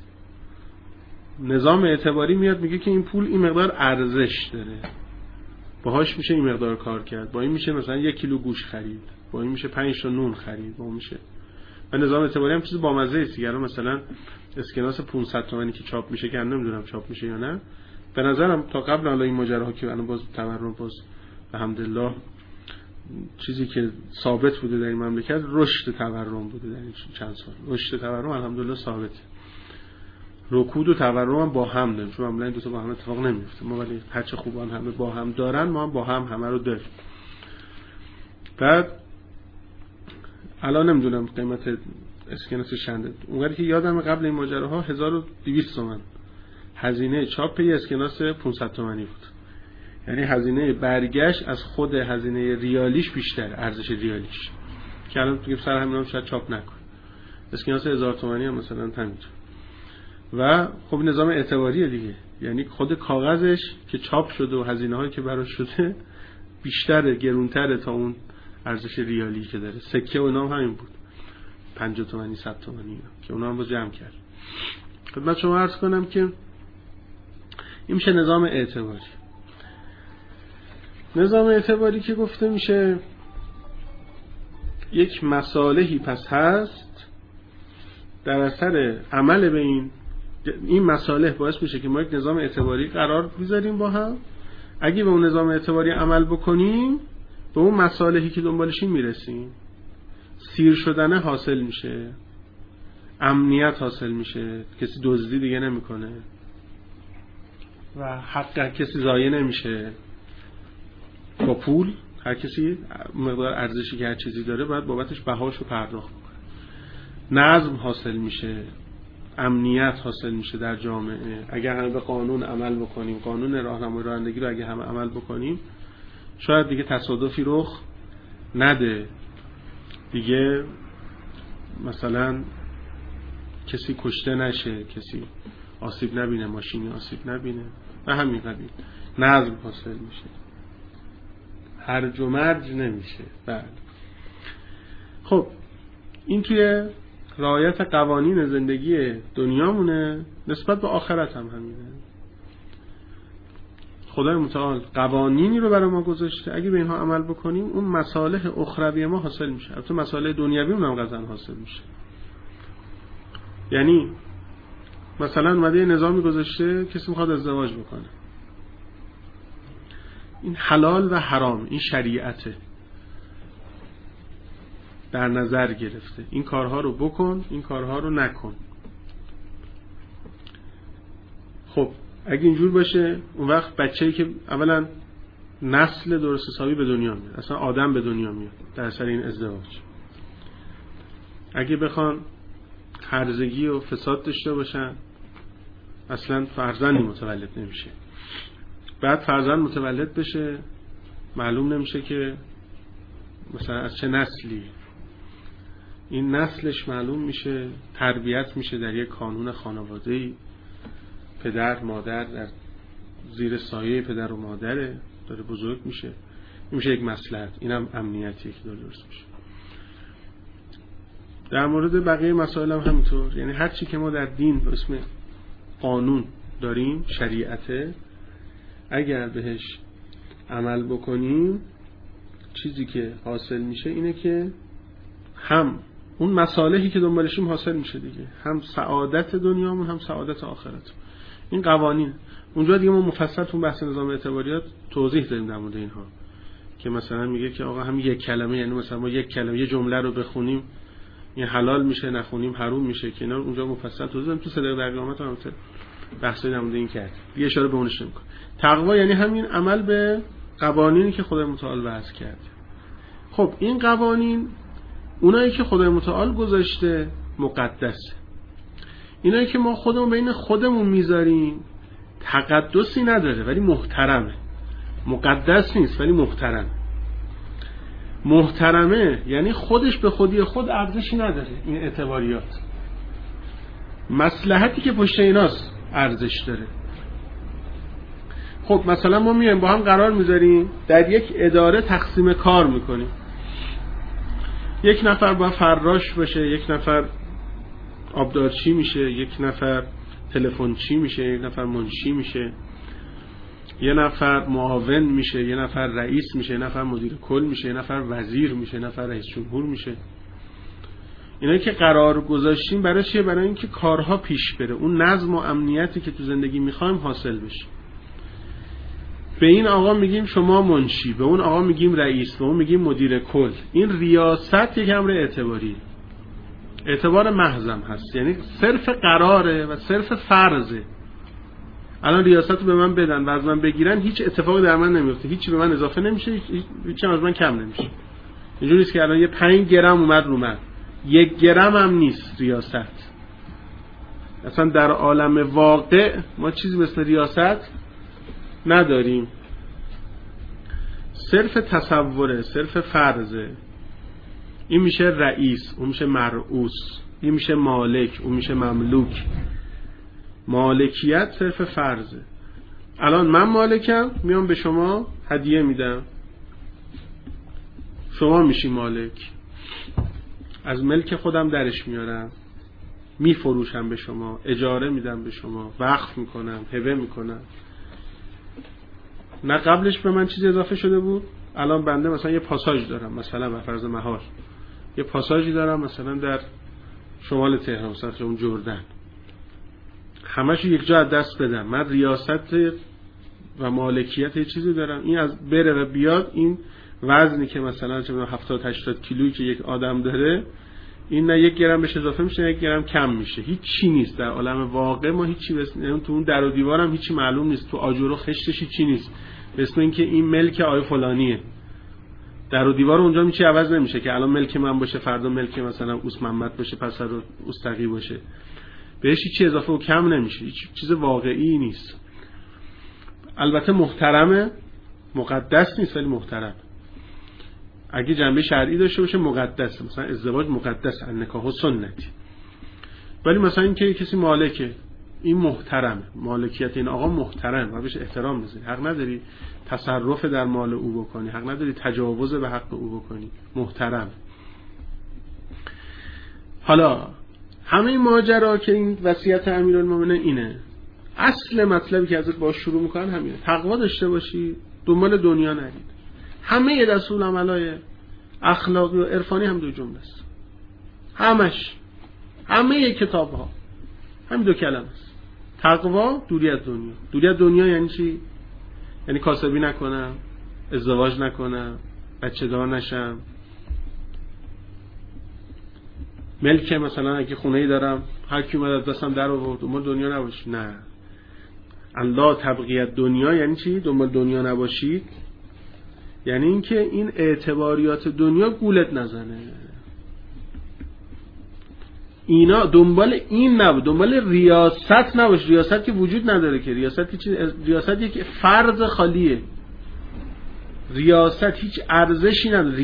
نظام اعتباری میاد میگه که این پول این مقدار ارزش داره، باهاش میشه این مقدار کار کرد، با این میشه مثلا 1 کیلو گوشت خرید، با این میشه 5 تا نون خرید، با میشه. و نظام اعتباری هم چیز بامزه است دیگه. مثلا اسکناس 500 تومانی که چاپ میشه که نمیدونم چاپ میشه یا نه، به نظرم تا قبل حالا این ماجراها که الان باز تورم باز الحمدلله چیزی که ثابت بوده در این مملکت رشد تورم بوده در این چند سال. رشد تورم الحمدلله ثابته. رکود و تورم هم با هم داریم، چون معمولا این دو تا با هم اتفاق نمیفته. ما ولی هرچه خوبان همه با هم دارن، ما هم با هم همه رو داریم. بعد الان نمیدونم قیمت اسکناس چنده. اونوری که یادم قبل این ماجراها 1200 تومان هزینه چاپ یه اسکناس 500 تومانی بود. یعنی هزینه برگشت از خود هزینه ریالیش بیشتر، ارزش ریالیش، که الان تو سر همین هم شاید چاپ نکن. اسکناس 1000 تومانی هم مثلا همینطور. و خب نظام اعتباریه دیگه، یعنی خود کاغذش که چاپ شده و هزینه هایی که براش شده بیشتره، گرونتره تا اون ارزش ریالی که داره. سکه و اینا هم همین بود، 50 تومانی 100 تومانی که اونا هم با جمع کرد. خدمت شما عرض کنم که این میشه نظام اعتباری. نظام اعتباری که گفته میشه یک مصالحی پس هست در اثر عمل به این مصالح باعث میشه که ما یک نظام اعتباری قرار بذاریم با هم. اگه به اون نظام اعتباری عمل بکنیم به اون مصالحی که دنبالشیم میرسیم. سیر شدنه حاصل میشه، امنیت حاصل میشه، کسی دزدی دیگه نمیکنه و حق کسی ضایع نمیشه. با پول هر کسی مقدار ارزشی که هر چیزی داره باید بابتش بهاشو پرداخت کنه. نظم حاصل میشه، امنیت حاصل میشه در جامعه. اگر همه به قانون عمل بکنیم، قانون راهنمایی رانندگی رو اگه همه عمل بکنیم، شاید دیگه تصادفی رخ نده، دیگه مثلا کسی کشته نشه، کسی آسیب نبینه، ماشینی آسیب نبینه و همین قبیل. نظم حاصل میشه. هرج و مرج نمیشه. بله. خب این توی رعایت قوانین زندگی دنیامونه، نسبت به آخرت هم همینه. خدای متعال قوانینی رو برای ما گذاشته، اگه به اینها عمل بکنیم اون مصالح اخروی ما حاصل میشه، البته مصالح دنیوی هم قطعا حاصل میشه. یعنی مثلا اومده نظامی گذاشته کسی میخواد ازدواج بکنه، این حلال و حرام، این شریعته در نظر گرفته، این کارها رو بکن، این کارها رو نکن. خب اگه اینجور باشه اون وقت بچه‌ای که اولا نسل درست حسابی به دنیا میاد، اصلا آدم به دنیا میاد در اثر این ازدواج. اگه بخوان هرزگی و فساد داشته باشن اصلا فرزندی متولد نمیشه. بعد فرزند متولد بشه معلوم نمیشه که مثلا از چه نسلی، این نسلش معلوم میشه، تربیت میشه در یک کانون خانواده‌ای، پدر مادر در زیر سایه پدر و مادره داره بزرگ میشه، این میشه یک مصلحت، اینم امنیتیه که داره درست میشه. در مورد بقیه مسائل هم همینطور، یعنی هر چی که ما در دین به اسم قانون داریم، شریعته، اگر بهش عمل بکنیم چیزی که حاصل میشه اینه که هم اون مصالحی که دنبالشیم حاصل میشه دیگه، هم سعادت دنیامون هم سعادت آخرت. این قوانین اونجا دیگه ما مفصل تو بحث نظام اعتباریات توضیح داریم در مورد اینها، که مثلا میگه که آقا هم یک کلمه، یعنی مثلا ما یک کلمه یه جمله رو بخونیم این حلال میشه، نخونیم حرام میشه، که اینا اونجا مفصل توضیح دادیم. تو صدق در قیامت هم بحثی در مورد این کرد، یه اشاره به اونش نمی‌کنه. تقوا یعنی همین عمل به قوانینی که خدای متعال وضع کرد. خب این قوانین اونایی که خدای متعال گذاشته مقدسه، اینایی که ما خودمون بین خودمون میذاریم تقدسی نداره ولی محترمه. مقدس نیست ولی محترمه. محترمه یعنی خودش به خودی خود ارزشی نداره، این اعتباریات، مصلحتی که پشت ایناست ارزش داره. خب مثلا ما میایم با هم قرار میذاریم در یک اداره تقسیم کار میکنیم، یک نفر با فراش باشه، یک نفر آبدارچی میشه، یک نفر تلفنچی میشه، یک نفر منشی میشه، یه نفر معاون میشه، یه نفر رئیس میشه، یه نفر مدیر کل میشه، یه نفر وزیر میشه، یه نفر رئیس جمهور میشه. اینایی که قرار گذاشتیم برای چیه؟ برای اینکه کارها پیش بره، اون نظم و امنیتی که تو زندگی میخوایم حاصل بشه. به این آقا میگیم شما منشی، به اون آقا میگیم رئیس، به اون میگیم مدیر کل. این ریاست یک امر اعتباری، اعتبار محضم هست، یعنی صرف قراره و صرف فرضه. الان ریاست رو به من بدن و از من بگیرن، هیچ اتفاقی در من نمیفته، هیچی به من اضافه نمیشه، هیچی از من کم نمیشه. اینجوری است که الان یه 5 گرم اومد رو من، 1 گرم هم نیست ریاست. اصلا در عالم واقع ما چیزی مثل ریاست نداریم، صرف تصوره، صرف فرضه. این میشه رئیس، اون میشه مرئوس، این میشه مالک، اون میشه مملوک. مالکیت صرف فرضه. الان من مالکم، میام به شما هدیه میدم، شما میشی مالک، از ملک خودم درش میارم، میفروشم به شما، اجاره میدم به شما، وقف میکنم، هبه میکنم. نه قبلش به من چیزی اضافه شده بود، الان بنده مثلا یه پاساژ دارم، مثلا به فرض مهار یه پاساژی دارم مثلا در شمال تهران، مثلا اون جردن، همشو یک جا از دست بدم، من ریاست و مالکیت یه چیزی دارم، این از بره و بیاد، این وزنی که مثلا 70-80 کیلویی که یک آدم داره، این نه 1 گرم بهش اضافه میشه نه 1 گرم کم میشه، هیچ چی نیست در عالم واقع. ما هیچی تو اون در و دیوارم هیچی معلوم نیست، تو آجر و خشتش هیچی نیست، به اسم اینکه این ملک آقای فلانیه. در و دیوار اونجا میشه عوض نمیشه که الان ملک من باشه فردا ملک مثلا اوس محمد باشه، پس فردا اوستقی باشه، بهش هیچی اضافه و کم نمیشه، هیچ چیز واقعی نیست. البته محترمه، مقدس نیست ولی محترم. اگه جنبه شرعی داشته باشه مقدسه، مثلا ازدواج مقدس، النکاح سنتی. ولی مثلا این که کسی مالکه، این محترم، مالکیت این آقا محترم و بهش احترام بذاری. حق نداری تصرف در مال او بکنی، حق نداری تجاوز به حق او بکنی، محترم. حالا همه این ماجرا که این وصیت امیرالمومنین اینه، اصل مطلبی که ازت باش شروع میکنن همینه، تقوا داشته باشی، دنبال دنیا نرید. همه دستور العملای اخلاقی و عرفانی هم دو جمله است، همه کتاب ها همین دو کلمه است. تقوا، دوری از دنیا. دوری از دنیا یعنی چی؟ یعنی کاسبی نکنم، ازدواج نکنم، بچه دار نشم، ملک مثلا اگه خونه‌ای دارم هر کی اومد از دستم در آورد، دنبال دنیا نباش. نه، الله تبغیت دنیا یعنی چی؟ دنبال دنیا نباشید یعنی اینکه این اعتباریات دنیا گولت نزنه. اینا دنبال این نبود، دنبال ریاست نباش. ریاست که وجود نداره که. ریاست که چی؟ ریاست یک فرض خالیه. ریاست هیچ ارزشی نداره.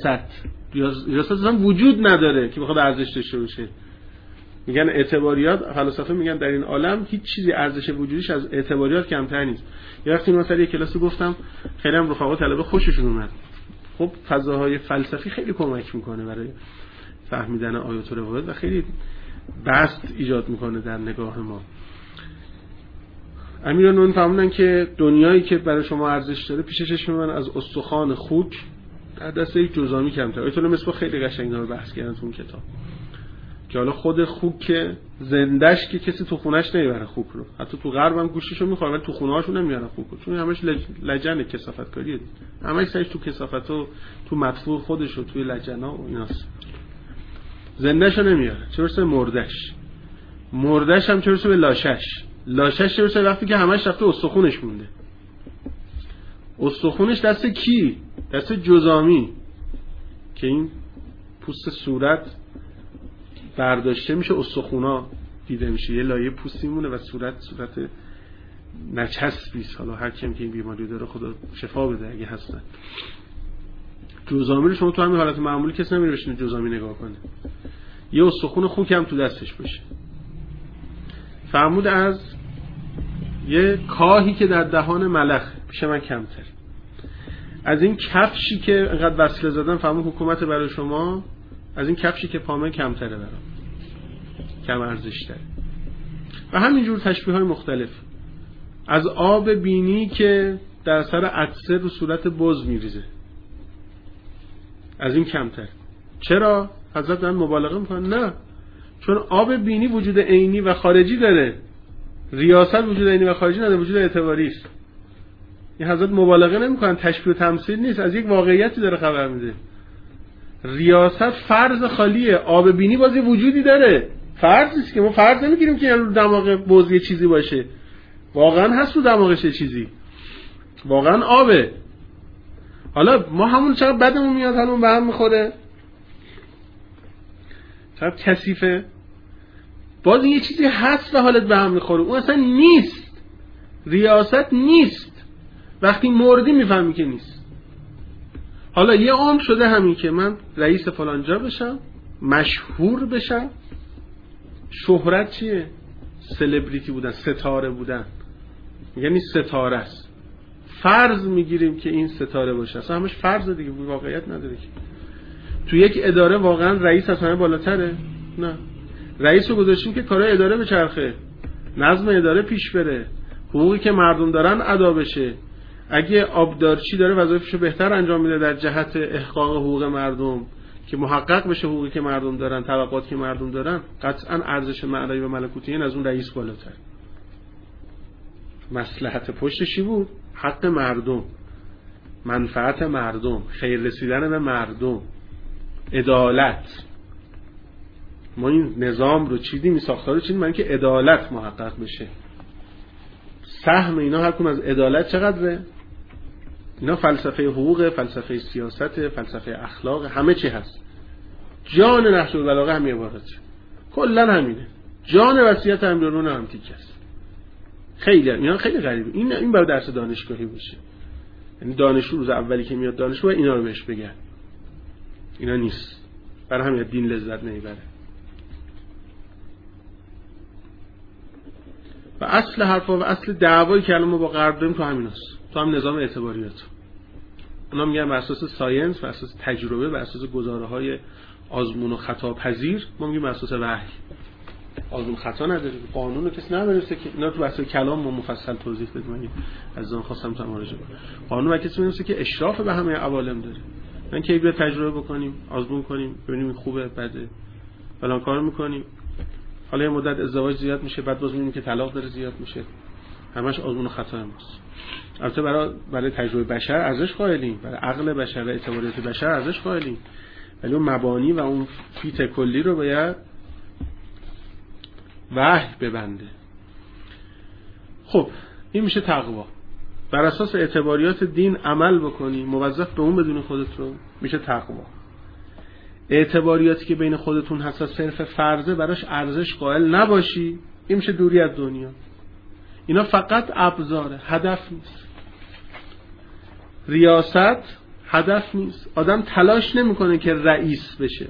ریاست اصلا وجود نداره که بخواد ارزش داشته باشه. میگن اعتباریات، فلاسفه میگن در این عالم هیچ چیزی ارزش وجودیش از اعتباریات کمتر نیست. یه وقتی مثلا یه کلاسی گفتم خیلی هم رفقا طلبه خوششون اومد. خب فضاهای فلسفی خیلی کمک میکنه برای فهمیدن آیات و روایات و خیلی بسط ایجاد میکنه در نگاه ما. امیرالمومنین فهمیدن که دنیایی که برای شما ارزش داره پیش چشم من از استخوان خوک در دست یک جزامی کمتر. آیت الله مصباح خیلی قشنگ رو بحث کردن تو اون کتاب که حالا خود خوک زندش که کسی تو خونش نمیبره خوک رو، حتی تو غرب هم گوشتشو میخوره ولی تو خونه هاشون نمیبرن خوک رو، چون همش لجن کثافتکاریه، همش سرش تو کثافت و تو مدفوع خودش و توی لجنا و ایناست. زندهشو نمیاره، چه برسه مردش هم چه برسه به لاشش چه برسه وقتی که همش رفته استخونش مونده. استخونش دست کی؟ دست جزامی که این پوست صورت برداشته میشه، استخونا دیده میشه، یه لایه پوستی مونه و صورت نچسبیست. حالا هر کیم که این بیماری داره خدا شفا بده اگه هستن. جزامی رو شما تو همین حالت معمولی کسی نمیره بشینه جزامی نگاه کنه، یه استخون خوک هم تو دستش باشه. فرمود از یه کاهی که در دهان ملخ پیش من کمتر، از این کفشی که انقدر وصله زدن فرمود حکومت برای شما، از این کفشی که پامه کمتره برام، کم ارزش‌تره. و همینجور تشبیه های مختلف. از آب بینی که در سر عطسه رو صورت بز میریزه، از این کمتر. چرا؟ حضرت دارن مبالغه میکنن؟ نه، چون آب بینی وجود عینی و خارجی داره، ریاست وجود عینی و خارجی نداره، وجود اعتباری است. این حضرت مبالغه نمیکنن، تشبیه و تمثیل نیست، از یک واقعیتی داره خبر میده. ریاست فرض خالیه، آب بینی بازی وجودی داره، فرض نیست که ما فرض نمیگیریم که رو دماغ بز یه چیزی باشه، واقعا هست رو دماغش یه چیزی، واقعا آبه. حالا ما همون چقدر بدمون میاد همون به هم میخوره، چقدر کثیفه، باز یه چیزی هست و حالت به هم میخوره، اون اصلا نیست، ریاست نیست. وقتی مردی میفهمی که نیست. حالا یه عمر شده همین که من رئیس فلانجا بشم، مشهور بشم. شهرت چیه؟ سلبریتی بودن، ستاره بودن، یعنی ستاره است. فرض میگیریم که این ستاره باشه، اصلا همش فرض دیگه، واقعیت نداره که. تو یک اداره واقعا رئیس از همه بالاتره؟ نه، رئیس رو گذاشتیم که کارهای اداره بچرخه، نظم اداره پیش بره، حقوقی که مردم دارن ادا بشه. اگه آبدارچی داره وظایفشو بهتر انجام میده در جهت احقاق حقوق مردم که محقق بشه حقوقی که مردم دارن، طبقاتی که مردم دارن، قطعا ارزش معنوی و ملکوتی این از اون رئیس بالاتر. مصلحت پشتشی بود؟ حق مردم، منفعت مردم، خیر رسیدن به مردم، عدالت. ما این نظام رو چیدیم، این ساختار رو چیدیم برای اینکه عدالت محقق بشه. سهم اینا هر کدوم از عدالت چقدره؟ اینا فلسفه حقوق، فلسفه سیاست، فلسفه اخلاق، همه چی هست. جان نهج البلاغه هم عبارته، کلا همینه. جان وصیت امیرالمومنین هم تیک است. خیلی اینا خیلی غریبه. این برای درس دانشگاهی باشه، یعنی دانشجو روز اولی که میاد دانشگاه اینا رو بهش بگن. اینا نیست، برای همین دین لذت نمیبره. و اصل حرفا و اصل دعوایی که الان ما با غرب داریم تو همیناست، تو هم نظام اعتباریات. اونا میگن بر اساس ساینس، بر اساس تجربه، بر اساس گزاره‌های آزمون و خطا پذیر. ما میگیم بر اساس وحی. آزمون خطا نداره، قانون کسی نمی‌نویسه که اینا تو بحث کلام ما مفصل توضیح بدیم. من از اون خواستم تا مراجعه کنم. قانون کسی می‌نویسه که اشراف به همه عوالم داره. من که بیا تجربه بکنیم، آزمون کنیم، ببینیم این خوبه بده. فلان کارو می‌کنیم. حالا یه مدت ازدواج زیاد میشه، بعد باز می‌بینیم که طلاق داره زیاد میشه. همش آزمون و خطا ماست. البته برای تجربه بشر ارزش قائلیم، برای عقل بشر و اعتباریات بشر ارزش قائلیم، ولی اون مبانی و اون فیت کلی رو باید وحی ببنده. خب این میشه تقوا. بر اساس اعتباریات دین عمل بکنی، موظف به اون بدون خودت رو، میشه تقوا. اعتباریاتی که بین خودتون هست صرف فرضه، براش ارزش قائل نباشی، این میشه دوری از دنیا. اینا فقط ابزاره، هدف نیست. ریاست هدف نیست. آدم تلاش نمیکنه که رئیس بشه.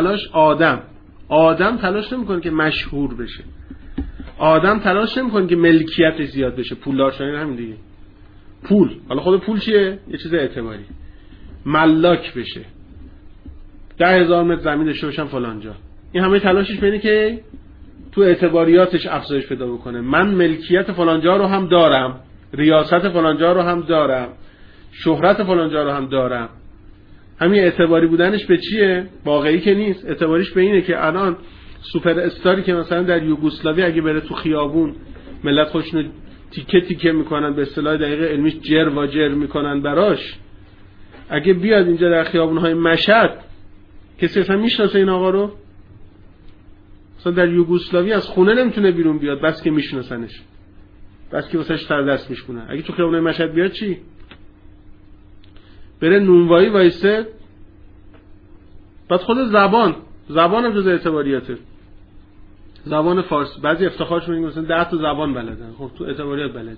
آدم تلاش نمیکنه که مشهور بشه. آدم تلاش نمیکنه که ملکیتش زیاد بشه. پولدار شدن همین دیگه. پول، حالا خود پول چیه؟ یه چیز اعتباری. ملاک بشه. 10,000 متر زمین داشته باشم فلان جا. این همه تلاشش اینه که تو اعتباریاتش افزایش پیدا بکنه. من ملکیت فلان جا رو هم دارم، ریاست فلان جا رو هم دارم، شهرت فلان جا رو هم دارم. همین اعتباری بودنش به چیه؟ واقعی که نیست. اعتباریش به اینه که الان سوپر استاری که مثلا در یوگسلاوی اگه بره تو خیابون ملت خودشونو تیکه تیکه میکنن، به اصطلاح دقیق علمیش جر و جر میکنن براش، اگه بیاد اینجا در خیابونهای مشهد کسی اصلا میشناسه این آقا رو؟ مثلا در یوگسلاوی از خونه نمیتونه بیرون بیاد، بس که میشناسنش، بس که واسش سر دست میشکنن. اگه تو خیابونهای مشهد بیاد چی؟ بره نونوایی وایسه. بعد خود زبان هم جز اعتباریاته. زبان فارسی بعضی افتخارشون میگن مثلا 10 تا زبان بلدن. خب تو اعتباریات بلدی.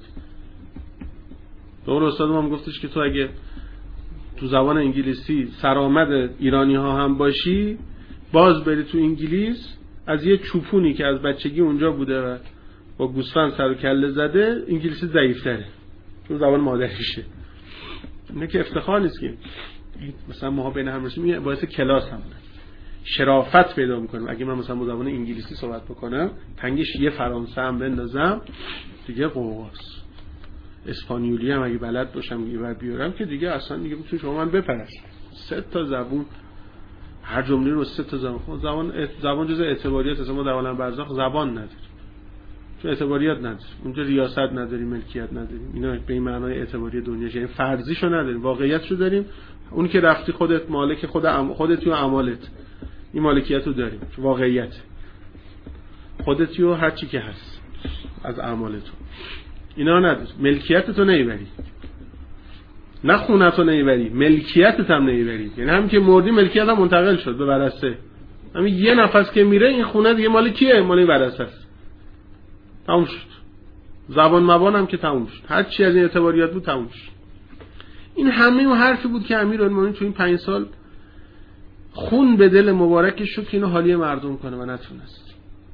دور استاد ما گفتش که تو اگه تو زبان انگلیسی سرآمد ایرانی ها هم باشی، باز بری تو انگلیس از یه چوپونی که از بچگی اونجا بوده و با گوسفند سر و کله زده، انگلیسی ضعیف‌تره چون زبان مادریشه. اینه که افتخار نیست که مثلا ما بین هم رسیم، باعث کلاس هم شرافت پیدا میکنیم. اگه من مثلا با زبان انگلیسی صحبت بکنم، تنگش یه فرانسه هم بندازم دیگه قوقاست. اسپانیولی هم اگه بلد باشم یه بار بیارم که دیگه اصلا دیگه میتونی شما من بپرست. 3 تا زبون، هر جمله رو 3 تا زبان. خب زبان جزء اعتباریات است. ما در عالم برزخ زبان نداریم، چون اعتباریات نداریم. اونجا ریاست نداریم، ملکیت نداریم. اینا به این معنای اعتباری دنیاشه، یعنی فرضیشو نداریم، واقعیتشو داریم. اون که رفتی خودت مالک خودتی و اعمالت، این مالکیت رو داریم، واقعیت خودتی و هر چی که هست از اعمالتون. اینا نداری، ملکیتتو نمیبری، نه خونتو نمیبری، ملکیتت هم نمیبری. یعنی همین که مردی ملکیت هم منتقل شد به ورثه. همین یه نفس که میره این خونه دیگه مال کیه؟ مال ورثه است. تموم شد. زبان مبان هم که تموم شد. هر چی از این اعتباریات بود تموم شد. این همه اون حرفی بود که امیرالمومنین تو این 5 سال خون به دل مبارکش شد که اینو حالی مردم کنه و نتونست.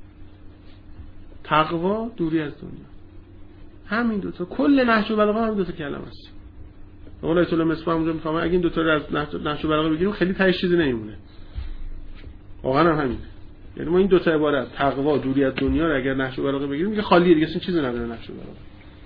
تقوا، دوری از دنیا. همین دوتا، کل نهج البلاغه هم دوتا کلمه است. اول ایت الله مصباح اونجا میفهمه اگه این دوتا رو از نهج البلاغه بگیریم خیلی تهش چیزی نمیمونه. واقعا همین. یعنی ما این دوتا عبارت تقوا، دوری از دنیا رو اگر نهج البلاغه بگیریم دیگه خالیه، دیگه اصلا چیزی نداره نهج البلاغه.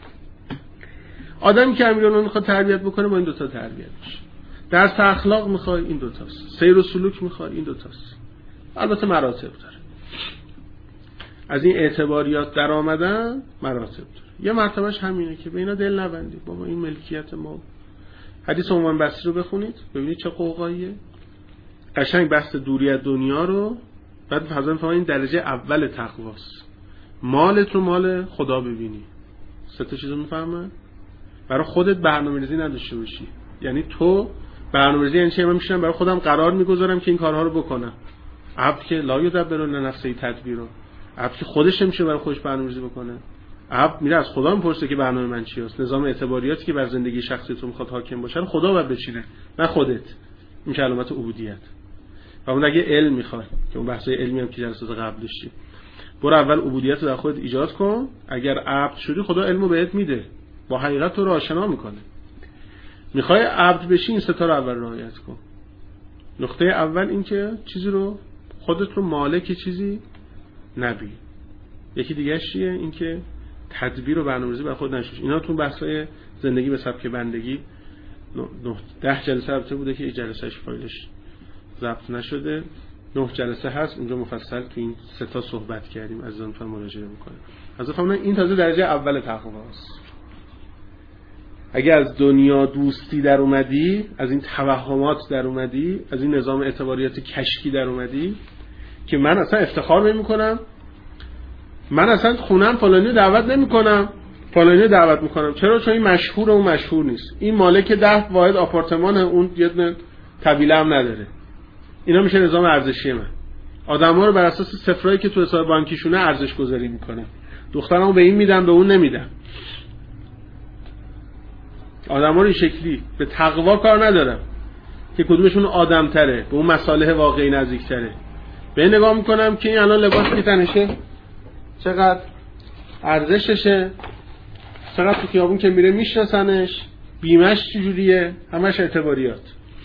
آدمی که امیرالمومنین میخواد تربیت بکنه با این دوتا تربیت بشه. درس اخلاق میخوای این دوتاست، سیر و سلوک میخوای این دوتاست. البته مراتب داره. از این اعتباریات در آمدن مراتب داره. یه مرتبهش همینه که به اینا دل نبندید. بابا این ملکیت ما. حدیث عنوان بسری رو بخونید ببینید چه قوقاییه. قشنگ بحث دوری از دنیا رو بعد فضا میفهمید این درجه اول تقواست. مالت رو مال خدا ببینی. 3 تا چیزو میفهمه. برای خودت برنامه‌ریزی نداشته باشی. یعنی تو برنامه‌ریزی یعنی چی؟ من میشم برای خودم قرار میگذارم که این کارها رو بکنم. عبد که لا یدبر لنفسه تدبیرا. عبد که خودش نمیشه برای خودش برنامه‌ریزی بکنه. عبد میره از خدا میپرسه که برنامه من چیه. نظام اعتباریاتی که بر زندگی شخصی تو میخواد حاکم باشه خدا باید بچینه، نه خودت. این که علامت عبودیت. و اون اگه علم میخواد که اون بحثای علمی هم که جلسات قبل داشتیم، برو اول عبودیت رو در خودت ایجاد کن، اگر عبد شدی خدا علمو بهت میده، با حقیقت تو رو آشنا میکنه. میخوای عبد بشی این سه تا رو اول رعایت کن. نقطه اول این که چیزی رو خودت رو مالک چیزی نبی. یکی دیگه چیه؟ این که تدبیر و برنامه‌ریزی بر خود نشوش. اینا تو بحث‌های زندگی به سبک بندگی 10 جلسه البته بوده که این جلسهش فایلش ضبط نشده، 9 جلسه هست اونجا مفصل تو این سه تا صحبت کردیم، عزیزان تو مراجعه می‌کنید. از فهمیدن این تازه درجه اول تحقق است. اگه از دنیا دوستی در اومدی، از این توهمات در اومدی، از این نظام اعتباریات کشکی در اومدی که من اصلا افتخار نمی‌کنم، من اصلا خونم فلانی دعوت نمی‌کنم، فلانی دعوت می‌کنم. چرا؟ چون این مشهوره، اون مشهور نیست. این مالک 10 واحد آپارتمان، اون یه دونه طویله هم نداره. اینا میشه نظام ارزشی من. آدم‌ها رو بر اساس صفرایی که تو حساب بانکیشونه ارزش گذاری می‌کنم. دخترمو به این میدم، به اون نمیدم. آدم‌ها رو این شکلی به تقوا کار ندارم که کدومشون آدم‌تره، به اون مصالح واقعی نزدیک‌تره. به این نگاه می‌کنم که این الان لباس که تنشه چقدر ارزششه، چقدر تو خیابون که میره میشناسنش، بیمش چجوریه، همش اعتباریات.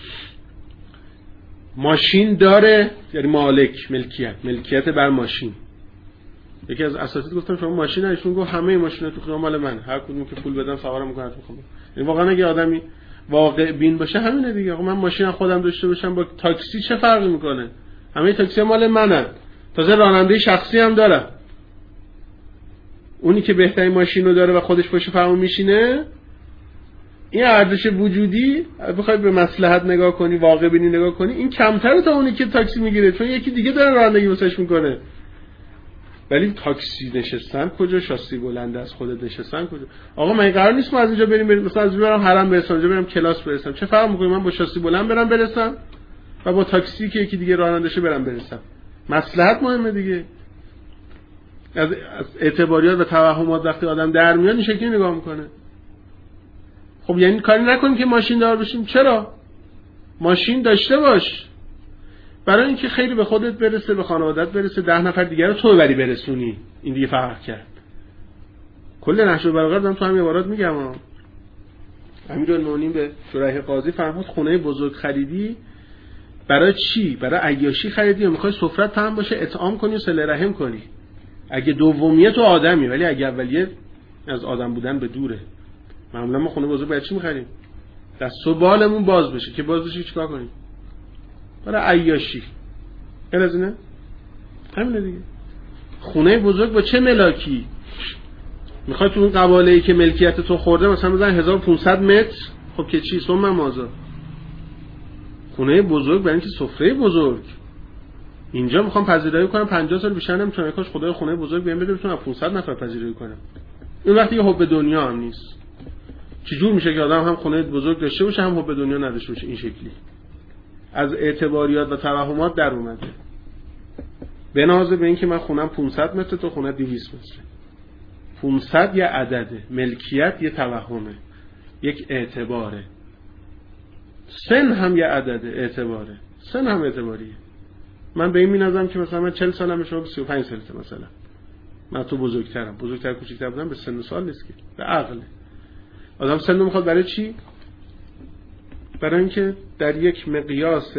ماشین داره، یعنی مالک، ملکیت بر ماشین. یکی از اساتید گفتم شما ماشین ایشون گفت همه ماشینا تو خیابون مال من، هر کدوم که پول بدم سوارم میکنم تو خونه. یعنی واقعا اگه آدمی واقع بین باشه همینه دیگه. آقا من ماشین خودم داشته باشم با تاکسی چه فرقی میکنه؟ همه تاکسی مال منن، تازه راننده شخصی هم دارم. اونی که بهترین ماشین رو داره و خودش پشت فرمون میشینه، این ارزش وجودی بخوای به مصلحت نگاه کنی، واقع بینی نگاه کنی، این کمتره تا اونی که تاکسی میگیره، چون یکی دیگه داره رانندگی واسش میکنه. ولی تاکسی نشستن کجا، شاسی بلند از خودت نشستن کجا؟ آقا من قرار نیست ما از اینجا بریم مثلا از اینجا برم حرم برسم، اونجا برم کلاس برسم، چه فرق میکنه من با شاسی بلند برسم و با تاکسی که یکی دیگه رانندشه برسم؟ مصلحت مهمه دیگه. از اعتباریات و توهمات وقتی آدم در میاد این شکلی نگاه میکنه. خب یعنی کاری نکنیم که ماشین دار بشیم. چرا؟ ماشین داشته باش برای اینکه خیلی به خودت برسه، به خانوادت برسه، 10 نفر دیگر رو تو ببری برسونی. این دیگه فرق کرد. کل نشر البلاغه دارم تو همین عبارات میگم. امیرالمومنین به شریح قاضی فرمود خونه بزرگ خریدی برای چی؟ برای عیاشی خریدی یا میخوای سفرت تام باشه، اطعام کنی و صله رحم کنی؟ اگه دومیه تو آدمی، ولی اگه اولیه از آدم بودن به دوره. معمولا ما خونه بزرگ برای چی می‌خریم؟ دست و بالمون باز بشه. که باز بشه چیکار کنیم؟ برای عیاشی. غیر از اینه؟ همینه دیگه. خونه بزرگ با چه ملاکی؟ میخوای تو اون قباله‌ای که ملکیت تو خورده مثلا بزن 1500 متر، خب که چی؟ سوم مازا. خونه بزرگ برای اینکه سفره بزرگ. اینجا میخوام پذیرایی کنم 50 سال بیشتر نمیتونم، کاش خدای خونه بزرگ بهم بده بتونم 500 نفر پذیرایی کنم. این وقتی یه حب دنیا هم نیست. چجور میشه که آدم هم خونه بزرگ داشته باشه هم حب دنیا نداشته باشه؟ این شکلی از اعتباریات و توهمات در اومده. بنازه به این که من خونم 500 متر تو خونه 200 متر. 500 یه عدده، ملکیت یه توهمه، یک اعتباره. سن هم یه عدده، اعتباره. سن هم اعتباریه. من به این می‌نظرم که مثلا من 40 سالمه، شما 35 سالته مثلا. من تو بزرگترم، بزرگتر کوچیک‌تر بودم به سن و سال نیست که، به عقل. آدم سن رو میخواد برای چی؟ برای اینکه در یک مقیاس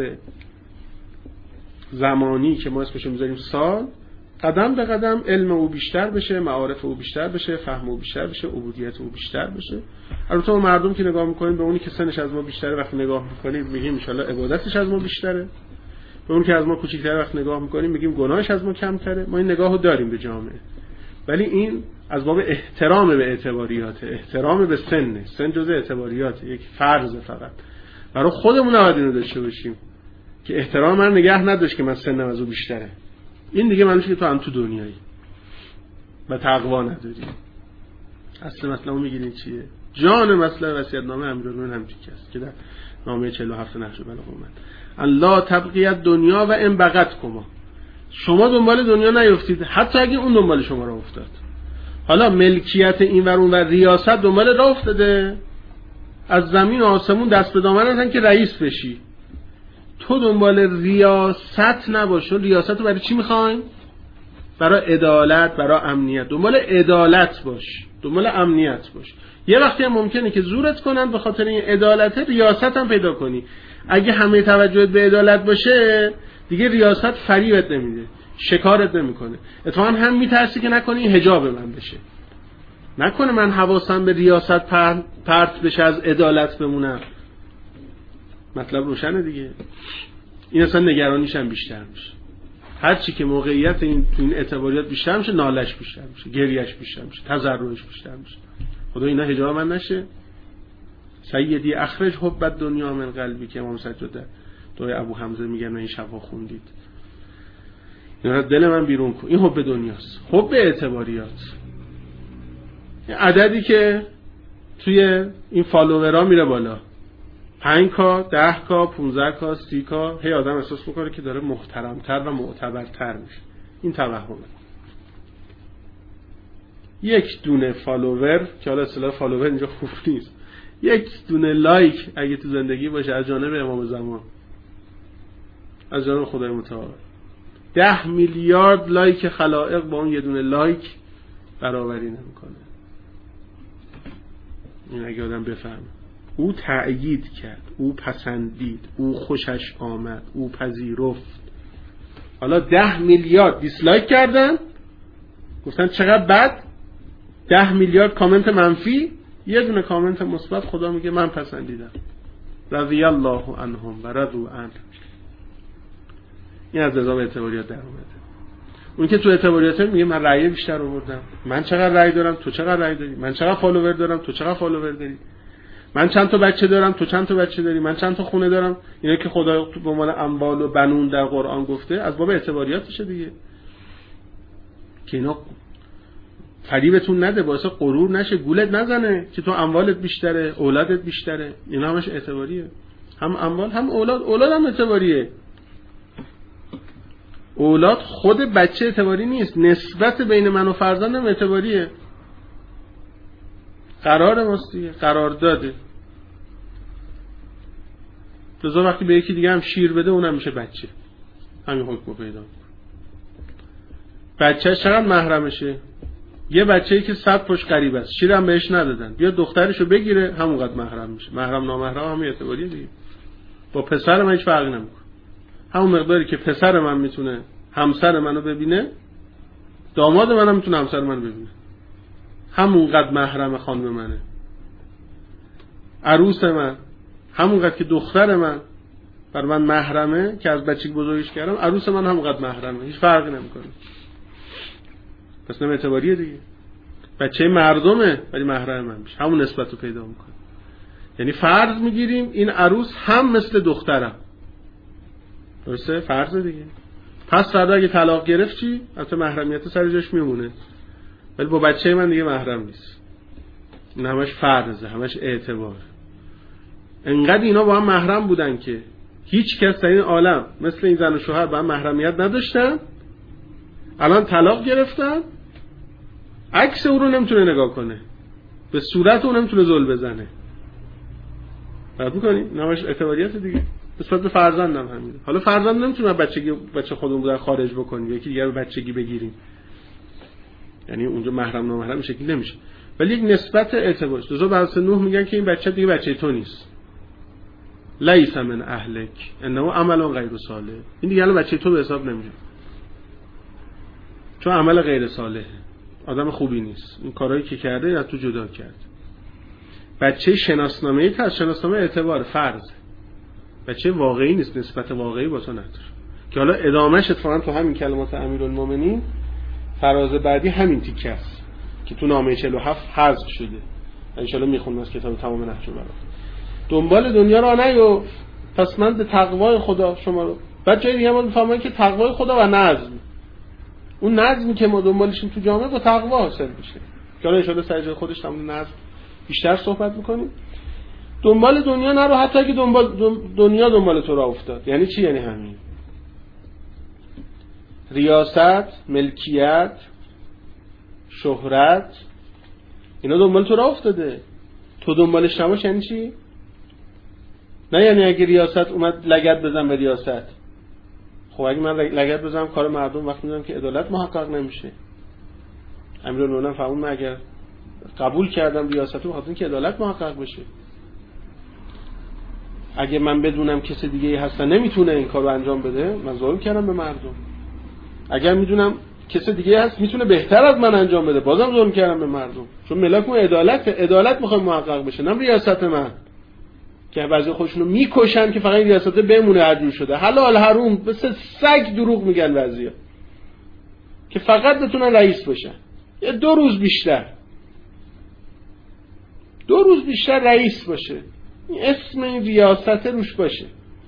زمانی که ما اسمشو میذاریم سال، قدم به قدم علم او بیشتر بشه، معارف او بیشتر بشه، فهم او بیشتر بشه، عبودیت او بیشتر بشه. البته ما مردم که نگاه میکنیم به اونی که سنش از ما بیشتره وقتی نگاه میکنیم میگیم ان شاءالله عبادتش از ما بیشتره. به اون که از ما کوچیک‌تره وقتی نگاه میکنیم میگیم گناهش از ما کمتره. ما این نگاهو داریم به جامعه. ولی این از باب احترام به اعتباریات، احترام به سن. سن جزء اعتباریات، یک فرض فقط. برای خودمون نباید اینو داشته باشیم که احترام من نگه نداشت که من سنم از او بیشتره. این دیگه معنیش که تو هم تو دنیایی و تقوا نداری. اصل مطلبو میگیرین چیه؟ جان مطلب وصیت‌نامه امیرالمومنین همین است که در نامه 47 نهج البلاغه اومد. الله تبقیت دنیا و ان بغت کما. شما دنبال دنیا نیفتید حتی اگه اون دنبال شما را افتاد. حالا ملکیت این ور اون ور ریاست دنبال راه افتاده، از زمین و آسمون دست به دامن هستن که رئیس بشی. تو دنبال ریاست نباش. ریاست رو برای چی میخواین؟ برای عدالت، برای امنیت. دنبال عدالت باش، دنبال امنیت باش. یه وقتی هم ممکنه که زورت کنن به خاطر این عدالت ریاست هم پیدا کنی. اگه همه توجهت به عدالت باشه دیگه ریاست فریبت نمیده، شکارت نمیکنه. اتفاقا هم میترسی که نکنی حجاب من بشه، نکنه من حواسم به ریاست پرت بشه از عدالت بمونم. مطلب روشنه دیگه. این اصلا نگرانیش هم بیشتر میشه. هر چی که موقعیت این اعتباریات بیشتر میشه، نالش بیشتر میشه، گریهش بیشتر میشه، تضرعش بیشتر میشه. خدا اینا حجاب من نشه. سیدی اخرج حب دنیا من قلبی که امام سجاده دعای ابو حمزه میگن این شبا خوندید. اینا دل من بیرون کن. این حب دنیاست، حب اعتباریات. عددی که توی این فالوورها میره بالا، 5K 10K 15K 30K، هی آدم احساس میکنه که داره محترمتر و معتبرتر میشه. این توهمه. یک دونه فالوور، که حالا اصطلاح فالوور اینجا خوب نیست، یک دونه لایک اگه تو زندگی باشه از جانب امام زمان، از جانب خدای متعال، 10 میلیارد لایک خلائق با اون یه دونه لایک برابری نمیکنه. این اگه آدم بفهمه او تأیید کرد، او پسندید، او خوشش آمد، او پذیرفت. حالا 10 میلیارد دیسلایک کردن، گفتن چقدر بد، 10 میلیارد کامنت منفی، یه دونه کامنت مثبت خدا میگه من پسندیدم. رضی الله عنهم و رضوا عنه. این از نظام اعتباریات در اومده. اون که تو اعتباریات میگه من رأی بیشتر آوردم، من چقدر رأی دارم تو چقدر رأی داری، من چقدر فالوور دارم تو چقدر فالوور داری، من چند تا بچه دارم تو چند تا بچه داری، من چند تا خونه دارم. اینا که خدا به عنوان اموال و بنون در قرآن گفته از باب اعتباریاتشه دیگه. که اینا فریبتون نده، باعث غرور نشه، گولت نزنه که تو اموالت بیشتره، اولادت بیشتره. اینا همش اعتباریه، هم اموال هم اولاد. اولاد هم اعتباریه. اولاد خود بچه اعتباری نیست، نسبت بین من و فرزندم اعتباریه. قرار ماست دیگه، قرار داده. لذا وقتی به یکی دیگه هم شیر بده اونم میشه بچه، همین حکم پیدا میکنه. بچه چقدر محرمشه؟ یه بچه‌ای که 100 پشت قریب است، شیرم بهش ندادن، بیا دخترشو بگیره، همونقدر محرم میشه. محرم نامحرم هم اعتباریه دیگه. با پسر من هیچ فرقی نمیکنه. همون مقداری که پسر من میتونه همسر منو ببینه، داماد منم میتونه همسر منو ببینه. همونقدر محرم خانم منه. عروس من همونقدر که دختر من بر من محرمه که از بچگی بزرگش کردم، عروس من همونقدر محرمه. هیچ فرقی نمیکنه. پس نم اعتباریه دیگه. بچه مردمه ولی محرم من میشه، همون نسبت رو پیدا میکنه. یعنی فرض میگیریم این عروس هم مثل دخترم، درسته؟ فرض دیگه. پس فردا اگه طلاق گرفت چی؟ البته محرمیت سر جاش میمونه، ولی با بچه من دیگه محرم نیست. این همش فرضه، همش اعتبار. انقدر اینا با هم محرم بودن که هیچ کس در این عالم مثل این زن و شوهر با هم محرمیت نداشتن. الان طلاق گرفتن، عکس او رو نمیتونه نگاه کنه، به صورت او نمیتونه زل بزنه. فرض می‌کنی نماش اعتباریت دیگه. نسبت به فرزندم همینه. حالا فرزند نمیتونه بچه خودمون رو خارج بکنیم، یکی دیگه رو بچگی بگیریم، یعنی اونجا محرم نامحرم این شکلی نمیشه، ولی یک نسبت اعتباری. دوزا بحث نوح میگن که این بچه دیگه بچه تو نیست، لیس من اهلک انه عمل غیر صالح. این دیگه الان بچه تو به حساب نمیشه، چون عمل غیر صالحه، آدم خوبی نیست، این کارهایی که کرده یا تو جدا کرد. بچه شناسنامه‌ای تا شناسنامه اعتبار فرض، بچه واقعی نیست، نسبت واقعی با تو نداره. که حالا ادامهش اتفاقا تو همین کلمات امیرالمومنین فراز بعدی همین تیکه است که تو نامه 47 حذف شده. ان شاء الله میخونم از کتاب تمام نهج البلاغه. دنبال دنیا را نیو، پس من به تقوای خدا شما رو. بعد جای دیگه ما میفهمیم که تقوای خدا و نظم، اون نظمی که ما دنبالشیم تو جامعه با تقوا حاصل میشه. که حالا ان شاء الله سر خودش تمام نظم بیشتر صحبت میکنیم. دنبال دنیا نرو، حتی اگه دنیا دنبال تو را افتاد. یعنی چی؟ یعنی همین ریاست، ملکیت، شهرت، اینا دنبال تو را افتاده، تو دنبالش نباش. یعنی چی؟ نه یعنی اگه ریاست اومد لگد بزن به ریاست، خب اگه من لگد بزنم کار مردم وقتی میدونم که عدالت محقق نمیشه. امیرالمومنین فرمود من اگر قبول کردم ریاستو بخاطر اینکه عدالت محقق بشه. اگه من بدونم کسی دیگه هست نمیتونه این کارو انجام بده، من ظلم کردم به مردم. اگر میدونم کسی دیگه هست میتونه بهتر از من انجام بده، بازم ظلم کردم به مردم. چون ملت ما عدالت میخواد محقق بشه، نه ریاست من که بعضی خودشونو میکشن که فقط این ریاست بمونه هر جور شده. حلال حروم مثل سگ دروغ میگن بعضیا که فقط بتونن رئیس باشن. یه 2 روز بیشتر رئیس باشه، اسم این ریاست روش باشه،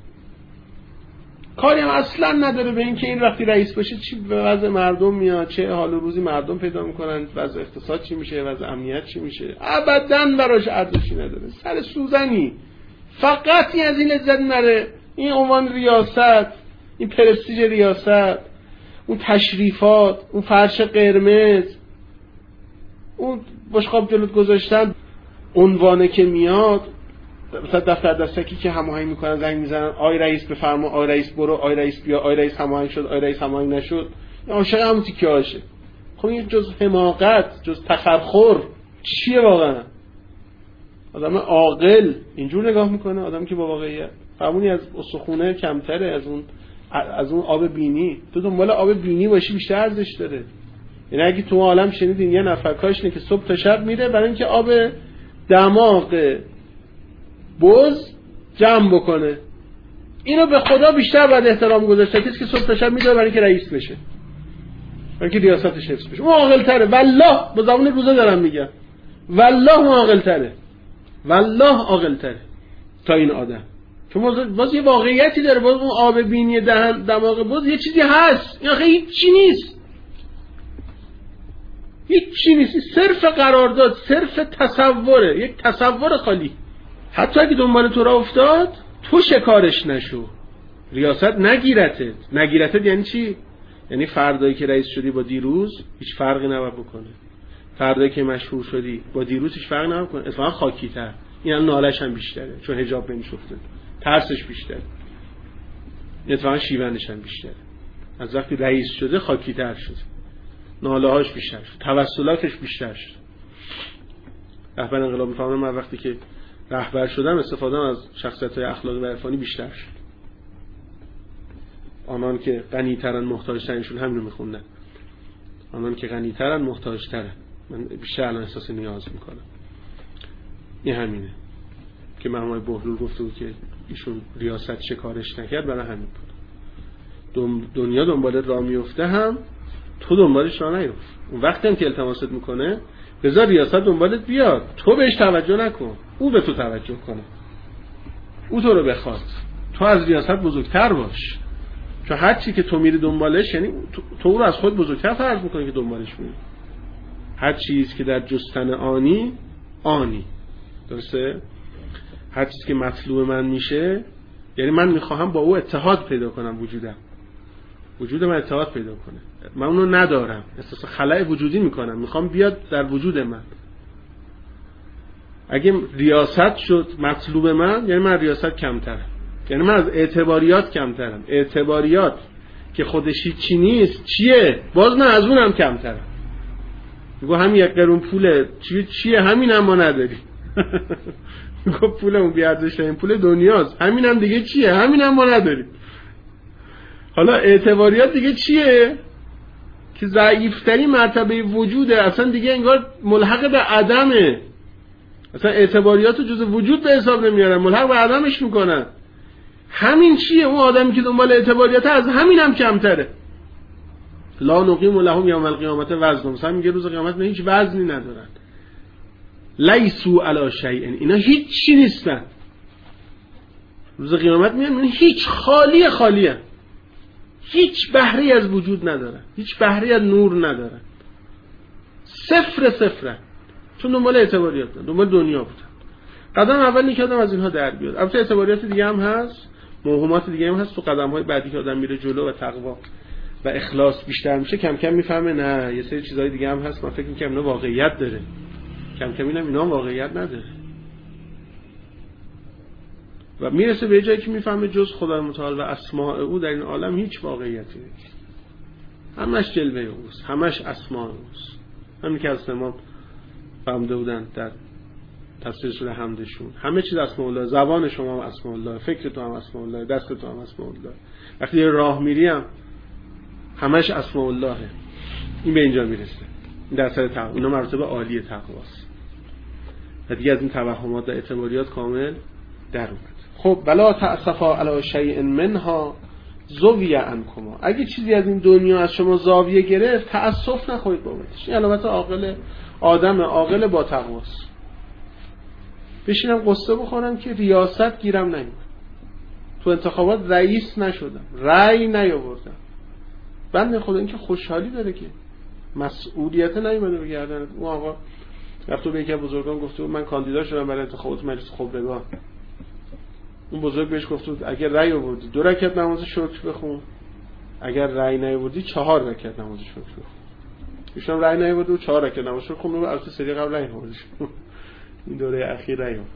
کاری هم اصلا نداره به این که این وقتی رئیس باشه چی به وضع مردم میاد، چه حال و روزی مردم پیدا میکنن، وضع اقتصاد چی میشه، وضع امنیت چی میشه. ابداً براش ارزشی نداره، سر سوزنی. فقط این از این لذت نره، این عنوان ریاست، این پرستیژ ریاست، اون تشریفات، اون فرش قرمز، اون بشقاب جلوت گذاشتن، عنوانه که میاد، مثلا دفتر دستکی که هماهنگ میکنن زنگ میزنن آی رئیس بفرما، آی رئیس برو، آی رئیس بیا، آی رئیس هماهنگ شد، آی رئیس هماهنگ نشد. عاشق همون تیکه هاشه. خب این جز حماقت، جز تخرخر چیه واقعا؟ آدم عاقل اینجور نگاه میکنه، آدم که با واقعیت فرمونی از استخونه کمتره از اون آب بینی. تو دنبال آب بینی باشی بیشتر ارزش داره. یعنی اگه تو عالم شنیدین یه نفر کاشنه که صبح تا شب میره برای اینکه آب دماغ بز جمع بکنه، اینو به خدا بیشتر باید احترام گذاشته کسی که صبح تا شب میره برای اینکه رئیس بشه، برای اینکه ریاستش حفظ بشه. اون عاقل تره، والله با زبان روزه دارم میگم، والله اون عاقل تره، والله عاقل تره تا این آدم. چون باز یه واقعیتی داره، باز اون آب بینی دماغ بز یه چیزی هست، این آخه هیچی نیست، هیچی نیست، صرف قرارداد، صرف تصوره، یک تصور خالی. حتی اگه دنبال تو را افتاد تو شکارش نشو، ریاست نگیرتت یعنی چی؟ یعنی فردایی که رئیس شدی با دیروز هیچ فرقی نباید بکنه، فردایی که مشهور شدی با دیروز هیچ فرقی نباید بکنه، اتفاقا خاکی تر. این هم نالش هم بیشتره چون حجاب نمی‌شفته، ترسش بیشتره، اتفاقا شیونش هم بیشتره. از وقتی رئیس شده خاکی تر شده، ناله‌هاش بیشتر شد، توسلاتش بیشتر شد. رهبر انقلاب می‌فهمه من وقتی که رهبر شدم استفاده‌ام از شخصیت‌های اخلاقی و عرفانی بیشتر شد. آنان که غنی‌ترن محتاج‌ترنشون همینو می‌خوندن، آنان که غنی‌ترن محتاج‌ترن. من بیشتر الان احساس نیاز می‌کنم. این همینه که محمد بهلول گفته بود که ایشون ریاست شکارش نکرد، برای همین بود. دنیا دنبالت راه میفته هم تو دنبالش راه نیفت. اون وقتی هم که التماست میکنه بذار ریاست دنبالت بیاد، تو بهش توجه نکن، او به تو توجه کنه، او تو رو بخواد، تو از ریاست بزرگتر باش. چون هر چی که تو میری دنبالش یعنی تو رو از خود بزرگتر فرض میکنی که دنبالش میری. هر چیز که در جستن آنی، درسته؟ هر چیز که مطلوب من میشه یعنی من میخواهم با او اتحاد پیدا کنم، وجود من اتحاد پیدا کنه. من اونو ندارم، احساس خلأ وجودی میکنم، میخوام بیاد در وجود من. اگه ریاست شد مطلوب من یعنی من ریاست کمترم، یعنی من از اعتباریات کمترم. اعتباریات که خودش چی نیست چیه؟ باز من از اونم کمترم. میگو همین 1 قرون پول چیه؟ همین هم ما نداریم. میگو پولمون بی ارزشه، این پول دنیاست، همین هم دیگه چیه؟ همین هم ما نداریم. حالا اعتباریات دیگه چیه؟ که ضعیفترین مرتبه وجوده، اصلا دیگه انگار ملحق به عدمه، اصلا اعتباریات رو جز وجود به حساب نمیارن، ملحق به عدمش میکنن. همین چیه؟ اون آدمی که دنبال اعتباریات از همین هم کمتره. لا نقیم لهم یوم القیامت وزنا، مثلا میگه روز قیامت نه هیچ وزنی ندارن. لیسو علی شیء، اینا هیچ چی نیستن. روز قیامت میگن هیچ، خالیه، هیچ بهره از وجود ندارن، هیچ بهره از نور ندارن، صفر. چون دنبال اعتباریات بودن، دنبال دنیا بودن. قدم اولی که آدم از اینها در بیاد. البته اعتباریات دیگه هم هست، موهومات دیگه هم هست. تو قدم‌های بعدی که آدم میره جلو و تقوا و اخلاص بیشتر میشه، کم کم میفهمه نه یه سری چیزای دیگه هم هست، من فکر می‌کنم اینا واقعیت داره، کم کم اینم اینا واقعیت نداره. و میرسه به جایی که میفهمه جز خدای متعال و اسماء او در این عالم هیچ واقعیتی نیست، همش جلوه اوست، همش اسماء اوست. همین که از امام فهمده بودن در تفسیر سوره حمدشون، همه چیز اسماء الله، زبان شما هم اسماء الله، فکر تو هم اسماء الله، دست تو هم اسماء الله، وقتی یه راه میریم همش اسماء اللهه. این به اینجا میرسه، این در سر تقوا، اینا مراتب عالی تقواست و دیگه از این توهمات و اعتباریات کامل در اومد. خب ولا تأسفا علی شیء منها زوی عنکما، اگه چیزی از این دنیا از شما زاویه گرفت تأسف نخورید بابتش. این علامت عاقل، آدم عاقل با تقواست. بشینم قصه بخورم که ریاست گیرم نمیاد، تو انتخابات رئیس نشدم، رأی نیاوردم، بنده خدا این که خوشحالی داره که مسئولیت نیومده به گردن اون آقا. رفتو به یکی از بزرگان گفته من کاندیدا شدم برای انتخابات مجلس خبرگان. اون بزرگ بهش گفت اگر رأی آوردی 2 رکعت نماز شکر بخون، اگر رأی نیاوردی 4 رکعت نماز شکر بخون. ایشون رأی نیاورد و 4 رکعت نماز شکر خوند و البته سری قبل رأی آورد. این دوره اخیر رأی آورد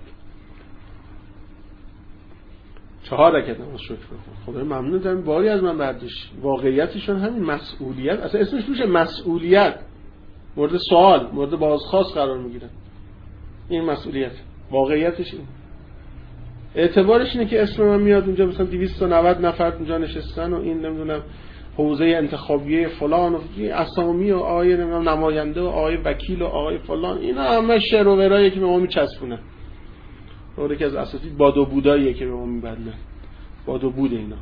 4 رکعت نماز شکر بخون. خدای ممنون دارم باری از من برداشت. واقعیتشون همین مسئولیت، اصلا اسمش میشه مسئولیت، مورد سوال، مورد بازخواست قرار میگیرن. این مسئولیت، واقعیتش این. اعتبارش اینه که اسم من میاد اونجا مثلا 290 نفر اونجا نشستن و این نمیدونم حوزه انتخابیه فلان و اسامی و آقای نماینده و آقای وکیل و آقای فلان، اینا همه شعر و ورایی که به ما میچسبونن. اون که از اساتید باد و بوداییه که به ما میبندن، باد و بود اینا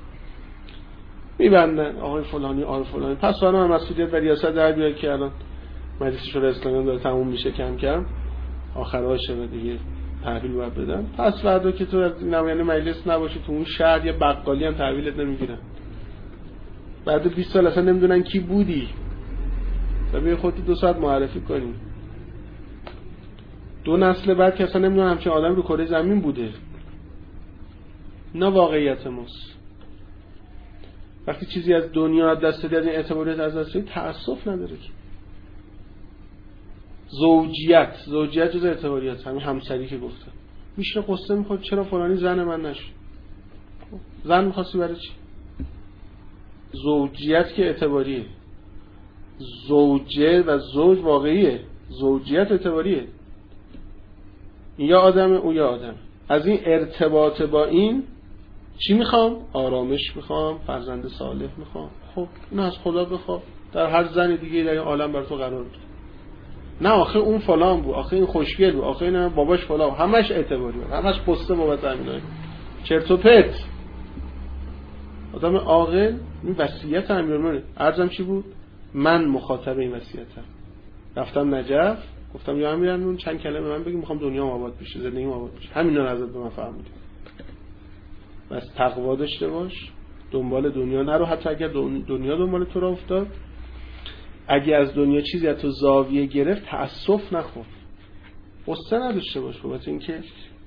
میبندن، آقای فلانی آقای فلانی. پس فردا مسئولیت و ریاست در بیاد که الان مجلس شورای اسلامی داره تموم میشه کم کم، آخرهاشه و دیگه تحویل باید بدن. پس فردا که تو از نماینده مجلس نباشی تو اون شهر یه بقالی هم تحویلت نمیگیرن. بعد 20 سال اصلا نمیدونن کی بودی، تا بیا خودت 2 ساعت معرفی کنی. 2 نسل بعد که اصلا نمیدونن همچین آدم رو کره زمین بوده. نه واقعیت ماست. وقتی چیزی از دنیا دست دادی، از این اعتباریت از دست دادی، تأسف نداره که. زوجیت جز اعتباریت، همین همسری که گفتم. میشه قصه میخواد چرا فلانی زن من نشد. زن میخواستی برای چی؟ زوجیت که اعتباریه، زوجه و زوج واقعیه، زوجیت اعتباریه. این یا آدمه اون یا آدم. از این ارتباط با این چی میخوام؟ آرامش میخوام، فرزند صالح میخوام. خب این از خدا بخواه، در هر زن دیگه در این عالم بر تو قرار بده. نه آخه اون فلان بود، آخه این خوشگل بود، آخه این باباش فلان، همش اعتباری بود، همش پسته بابت همینه، چرت و پرت. آدم عاقل این وصیت امیرالمومنین عرضم چی بود؟ من مخاطب این وصیتم. رفتم نجف گفتم یا امیرالمومنین چند کلمه من بگیم، میخوام دنیام آباد بشه، زندگیم آباد بشه. همینا رو ازت به من فهمیدم. بس تقوا داشته باش، دنبال دنیا نرو، حتی اگر دنیا دنبال تو را افتاد. اگه از دنیا چیزی از تو زاویه گرفت تأسف نخور، قصه نداشته باش بابت اینکه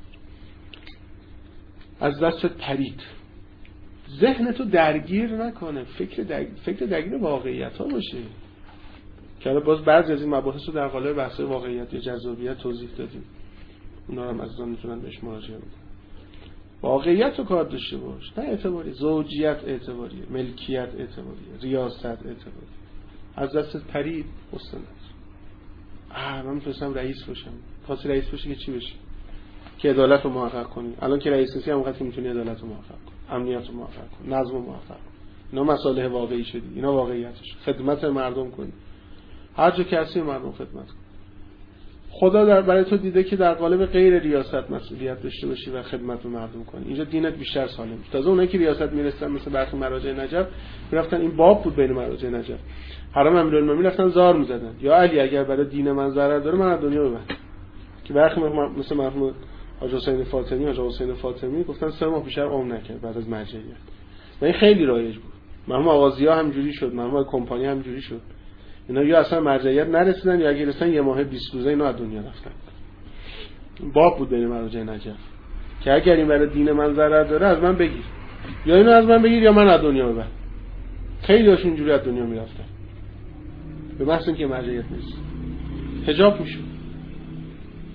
از دستت پرید. ذهن تو درگیر نکنه، فکر درگیر واقعیت ها باشه. که الان باز بعضی از این مباحث رو در قالب بحث واقعیت یا جذابیت توضیح دادیم، اونا هم از میتونن بهش مراجعه بکنن. واقعیت رو کار داشته باش، نه اعتباری. زوجیت اعتباریه، ملکیت اعتباریه، ریاست اعتباریه. از دستت پرید قصه نداره. من میتونستم رئیس باشم. خواستی رئیس باشی که چی بشی؟ که عدالت رو محقق کنی. الان که رئیس نیستی همونقدر که میتونی عدالت رو محقق کنی، امنیت رو محقق کنی، نظم رو محقق کنی. اینا مصالح واقعی شدی، اینا واقعیتش. خدمت مردم کنی، هر جا که هستی مردم خدمت کن. خدا برای تو دیده که در قالب غیر ریاست مسئولیت داشته باشی و خدمت به مردم کنی. اینجا دینت بیشتر سالم میشه. تازه اونایی که ریاست میرسن مثل برخی مراجع نجف میرفتن، این باب بود بین مراجع نجف، حرم امیرالمومنین رفتن زار میزدن یا علی اگر برای دین من ضرر داره من از دنیا ببر. که برخی مثل مرحوم حاج حسین فاطمی گفتن 3 ماه بیشتر عمر نکرد بعد از مرجعیت. و این خیلی رایج بود. مرحوم آغازی‌ها همینجوری شد، مرحوم کمپانی همینجوری شد. اینا یا اصلا مرجعیت نرسیدن یا اگه رسیدن 1 ماه 20 روزه اینا از دنیا رفتن. باب بود بین مراجع نجف که اگر این برای دین من ضرر داره از من بگیر، یا اینو از من بگیر یا من از دنیا ببر. خیلی هاشون جوری از دنیا میرفتن به محض اینکه مرجعیت نیست. حجاب میشد.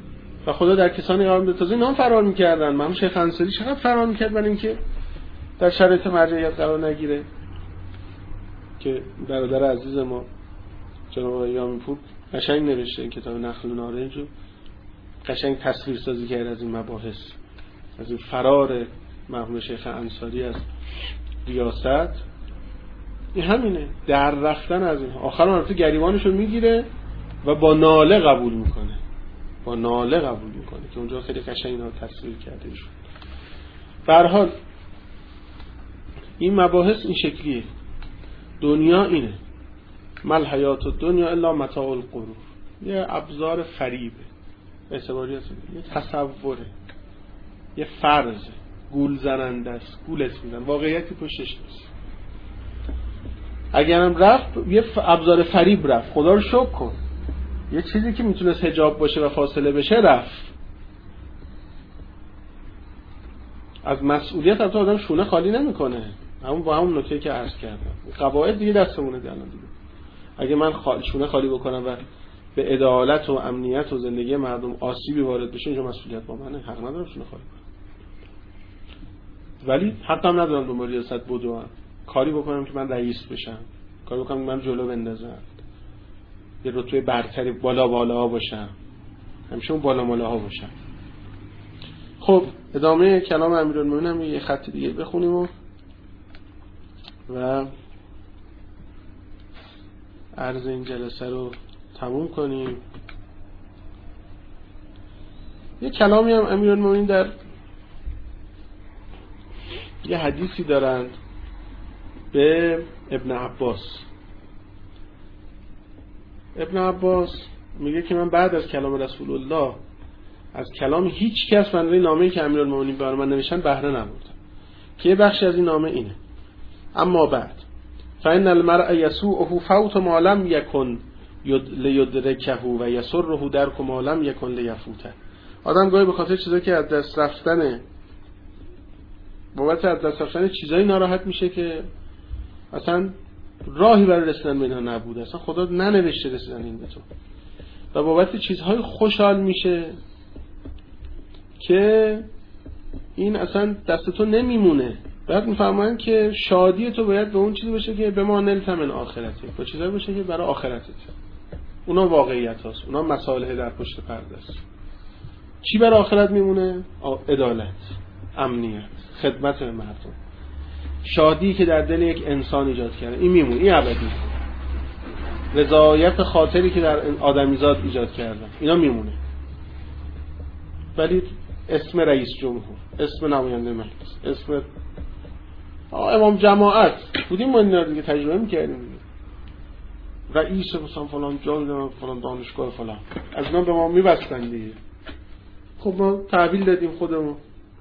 و خدا در کسانی قرار میده تازه اینا فرار میکردن. مرحوم شیخ انصاری چقدر فرار میکرد برای اینکه در شرایط مرجعیت قرار نگیره، که برادر عزیز ما جناب آقای یامی‌پور قشنگ نوشته این کتاب نخل و نارنج رو، قشنگ تصویر سازی کرد از این مباحث، از این فرار مرحوم شیخ انصاری از ریاست. این همینه، در رفتن از اینها. آخر البته گریبانشو میگیره و با ناله قبول میکنه، با ناله قبول میکنه، که اونجا خیلی قشنگ اینا رو تصویر کرده ایشون. به هر حال این مباحث این شکلیه. دنیا اینه، مل حیات الدنیا الا متاع الغرور، یه ابزار فریبه، اعتباریت، یه تصوره، یه فرضه، گول زننده است، گولت میزن، واقعیتی پشتش نیست. اگرم رفت یه ابزار فریب رفت، خدا رو شکر کن. یه چیزی که میتونست حجاب باشه و فاصله بشه رفت. از مسئولیت البته آدم شونه خالی نمیکنه، همون با همون نکته که عرض کردم، قواعد دیگه دستمونه دیگه. الان دیگه اگه من شونه خالی بکنم و به عدالت و امنیت و زندگی مردم آسیبی وارد بشه، اینجا مسئولیت با منه، حق ندارم شونه خالی کنم. ولی حتی هم ندارم دنبال ریاست بدوم، کاری بکنم که من رئیس بشم، کاری بکنم که من جلو بندازم، یه رتبه برتری بالا باشم، همیشه اون بالا ها باشم. خب ادامه کلام امیرالمومنین هم یه خط دیگه بخونیم و عرض این جلسه رو تموم کنیم. یه کلامی هم امیرالمومنین در یه حدیثی دارند به ابن عباس. ابن عباس میگه که من بعد از کلام رسول الله از کلام هیچ کس من نامه‌ای که امیرالمومنین برای من نوشتن بهره نبردم، که یه بخش از این نامه اینه: اما بعد فإن المرء يسوءه فوت ما لم يكن لیدرکه و یسره درک ما لم یکن لیفوته. آدم گاهی به خاطر چیزایی که از دست رفتن، بابت از دست رفتن چیزایی ناراحت میشه که اصلا راهی برای رسیدن به اینها نبوده، اصلا خدا ننوشته رسیدن این به تو، و بابت چیزهای خوشحال میشه که این اصلا دست تو نمیمونه. بعد میفهمن که شادی تو باید به اون چیزی باشه که به ما نلت من آخرته، با چیزایی باشه که برای آخرته. اونا واقعیت هست، اونا مصالح در پشت پرده است. چی برای آخرت میمونه؟ عدالت، امنیت، خدمت به مردم، شادی که در دل یک انسان ایجاد کرده، این میمونه، این ابدی. رضایت خاطری که در آدمیزاد ایجاد کرده، اینا میمونه. ولی اسم رئیس جمهور، اسم نماینده مجلس، اسم امام جماعت بودیم، ما اینا دیگه تجربه میکردیم، رئیس مثلا فلان جای فلان دانشگاه فلان، از اینا به ما میبستن دیگه. خب ما تحویل دادیم خودمون،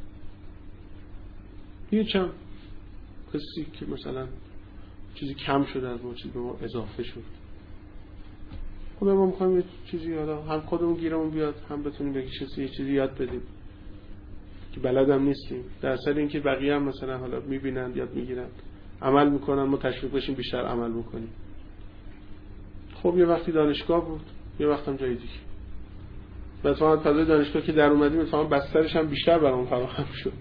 هیچم کسی که مثلا چیزی کم شده از ما، چیزی به ما اضافه شد. خب ما میخوایم یه چیزی یادا هم خودمون گیرمون بیاد، هم بتونیم به کسی یه چیزی یاد بدیم که بلدم نیستیم، در اصل اینکه بقیه هم مثلا حالا میبینن یاد میگیرن عمل میکنن، ما تشویق بشیم بیشتر عمل بکنیم. خب یه وقتی دانشگاه بود، یه وقت هم جای دیگه. مثلا فضای دانشگاه که در اومدیم مثلا بسترش هم بیشتر برامون فراهم شد.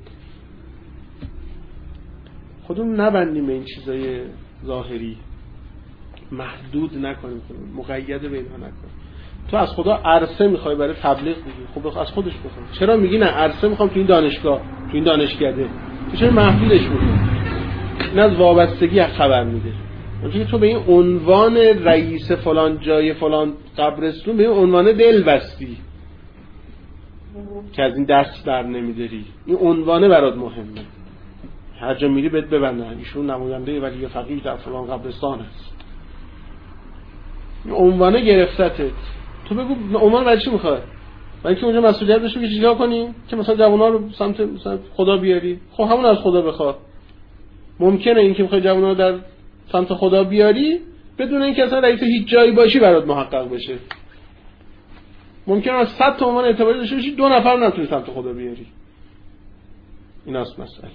خودمون نبندیم به این چیزای ظاهری، محدود نکنیم، مقید به اینها نکنیم. تو از خدا عرصه میخوای برای تبلیغ بگی، خب از خودش بخوای. چرا میگی نه عرصه میخوام تو این دانشگاه، تو این دانشکده؟ تو چرا محدودش میکنی؟ این از وابستگی خبر میده. اونجوری تو به این عنوان رئیس فلان جای فلان قبرستون به این عنوان دل بستی که از این دست بر نمیداری. این عنوانه برات مهمه، هر جا میری بهت ببندن ایشون نماینده ولی فقیه در فلان قبرستان است. این عنوانه گرفتتت. تو بگو عنوان برای چی میخواد؟ برای اینکه اونجا مسئولیت داشته که چیکار کنی که مثلا جوونا رو سمت مثلا خدا بیاری. خب همون از خدا بخواد. ممکنه اینکه میخوای جوونا رو در سمت خدا بیاری بدون اینکه اصلا رئیس هیچ جایی باشی برات محقق بشه. ممکنه از 100 تا عنوان اعتباری داشته باشی 2 نفر نتونی سمت خدا بیاری. ایناست مسئله.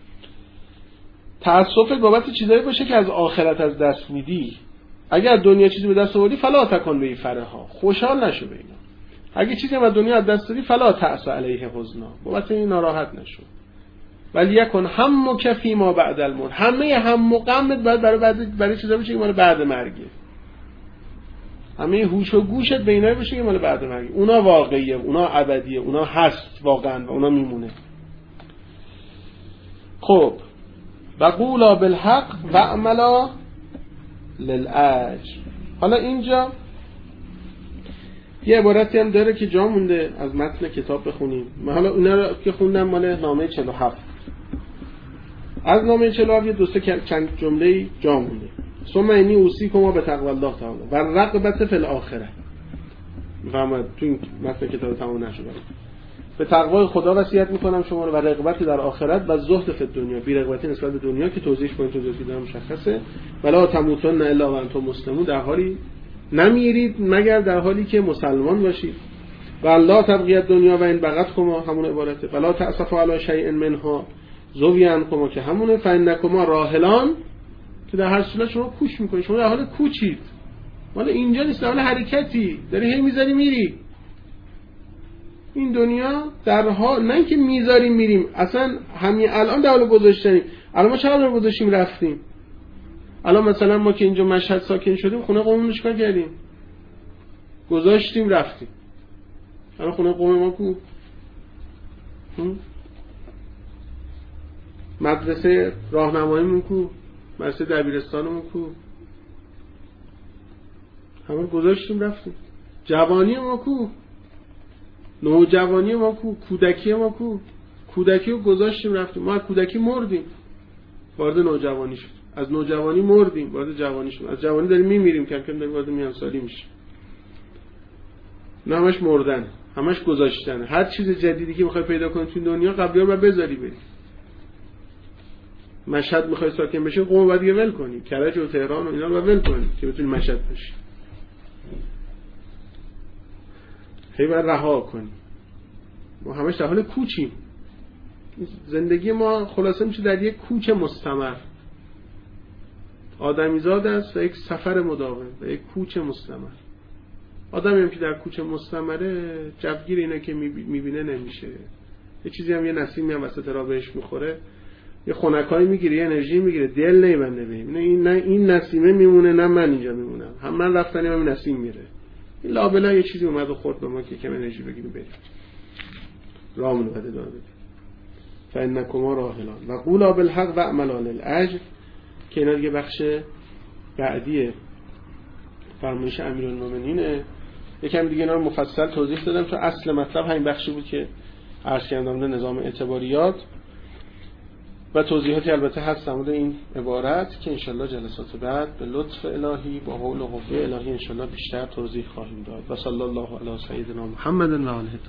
تأسفت بابت چیزایی باشه که از آخرت از دست میدی. اگر دنیا چیزی به دست آوردی فلا تکن به فرحا، خوشحال نشو به اینا. اگه چیزی از دنیا از دست دادی فلا تأس علیه حزنا، بابت این ناراحت نشو. ولی یکن همک فی ما بعد الموت، همه هم و غمت باید برای چیزا بشه که مال بعد مرگه. همه هوش و گوشت به اینا بشه که مال بعد مرگه. اونا واقعیه، اونا ابدیه، اونا هست واقعا و اونا میمونه. خب و قولا بالحق و عملا للاجر. حالا اینجا یه عبارتی هم داره که جا مونده از متن کتاب بخونیم. من حالا اینا رو که خوندم مال نامه 47. از نامه 47 یه دوسته چند جمله جا مونده. ثم انی اوصیکم بتقوی الله تعالی و رغبت فی الاخره. میفهمید تو این متن کتاب تمام نشده. به تقوای خدا وصیت میکنم شما رو و رغبت در آخرت و زهد فی دنیا، بی رغبتی نسبت به دنیا که توضیحش با این توضیحی دارم مشخصه. ولا تموتن الا و انتم مسلمون، در حالی نمیرید مگر در حالی که مسلمان باشید. و الله تبقیت دنیا و این بغتکما، همون عبارته. ولا تأسفوا علی شیء منها زویانکما، که همونه. فانکما راحلان، که در هر صورت شما کوچ میکنید، شما در حال کوچید، مال اینجا نیست، در حال حرکتی، داری هی میذاری میری. این دنیا در حال نه اینکه میذاریم میریم، اصلا همین الان در حال گذاشتنیم. الان ما چقدر گذاشتیم رفتیم. الان مثلا ما که اینجا مشهد ساکن شدیم، خونه قوممون رو چیکار کردیم؟ گذاشتیم رفتیم. الان خونه قوم ما کو؟ مدرسه راهنماییمون کو؟ مدرسه دبیرستانمون کو؟ همه گذاشتیم رفتیم. جوانی ما کو؟ نوجوانی ما کو؟ کودکی ما کو؟ کودکی رو گذاشتیم رفتیم. ما از کودکی مردیم، وارد نوجوانی شد. از نوجوانی مردیم، وارد جوانی شد. از جوانی داریم میمیریم، کم کم داریم وارد میانسالی میشیم. نه همش مردن، همش گذاشتن. هر چیز جدیدی که میخوای پیدا کنی تو دنیا قبلی‌ها رو بذاری بری. مشهد میخوای ساکن بشی، قم باید ول کنی، کرج و تهران و اینا رو ول کنی که بتونی مشهد بشی. هی باید رها کنی. ما همش در حال کوچیم. زندگی ما خلاصه میشه در یک کوچ مستمر. آدمیزاد است و یک سفر مداوم و یک کوچ مستمر. آدمی هم که در کوچ مستمره، جوگیر اینا که میبینه نمیشه. یه چیزی هم، یه نسیمی هم وسط راه بهش میخوره، یه خنکایی میگیره، یه انرژی میگیره، دل نمیبنده بهم. نه این نسیمه میمونه، نه من اینجا میمونم. هم من رفتنیم هم نسیم میره. این لابلا یه چیزی اومد و خورد به ما که کم انرژی بگیریم بریم. راهمون رو بده داده. فانکما راحلان و قولا بالحق و عملا للاجر، که اینا دیگه بخش بعدیه فرمایش امیرالمومنینه. یکم دیگه اینا رو مفصل توضیح دادم، چون اصل مطلب همین بخشی بود که عرض کردم، نظام اعتباریات و توضیحاتی البته هست در مورد این عبارت که انشالله جلسات بعد به لطف الهی با حول و قوه الهی انشالله بیشتر توضیح خواهیم داد. و صلی الله علی سیدنا محمد و آله.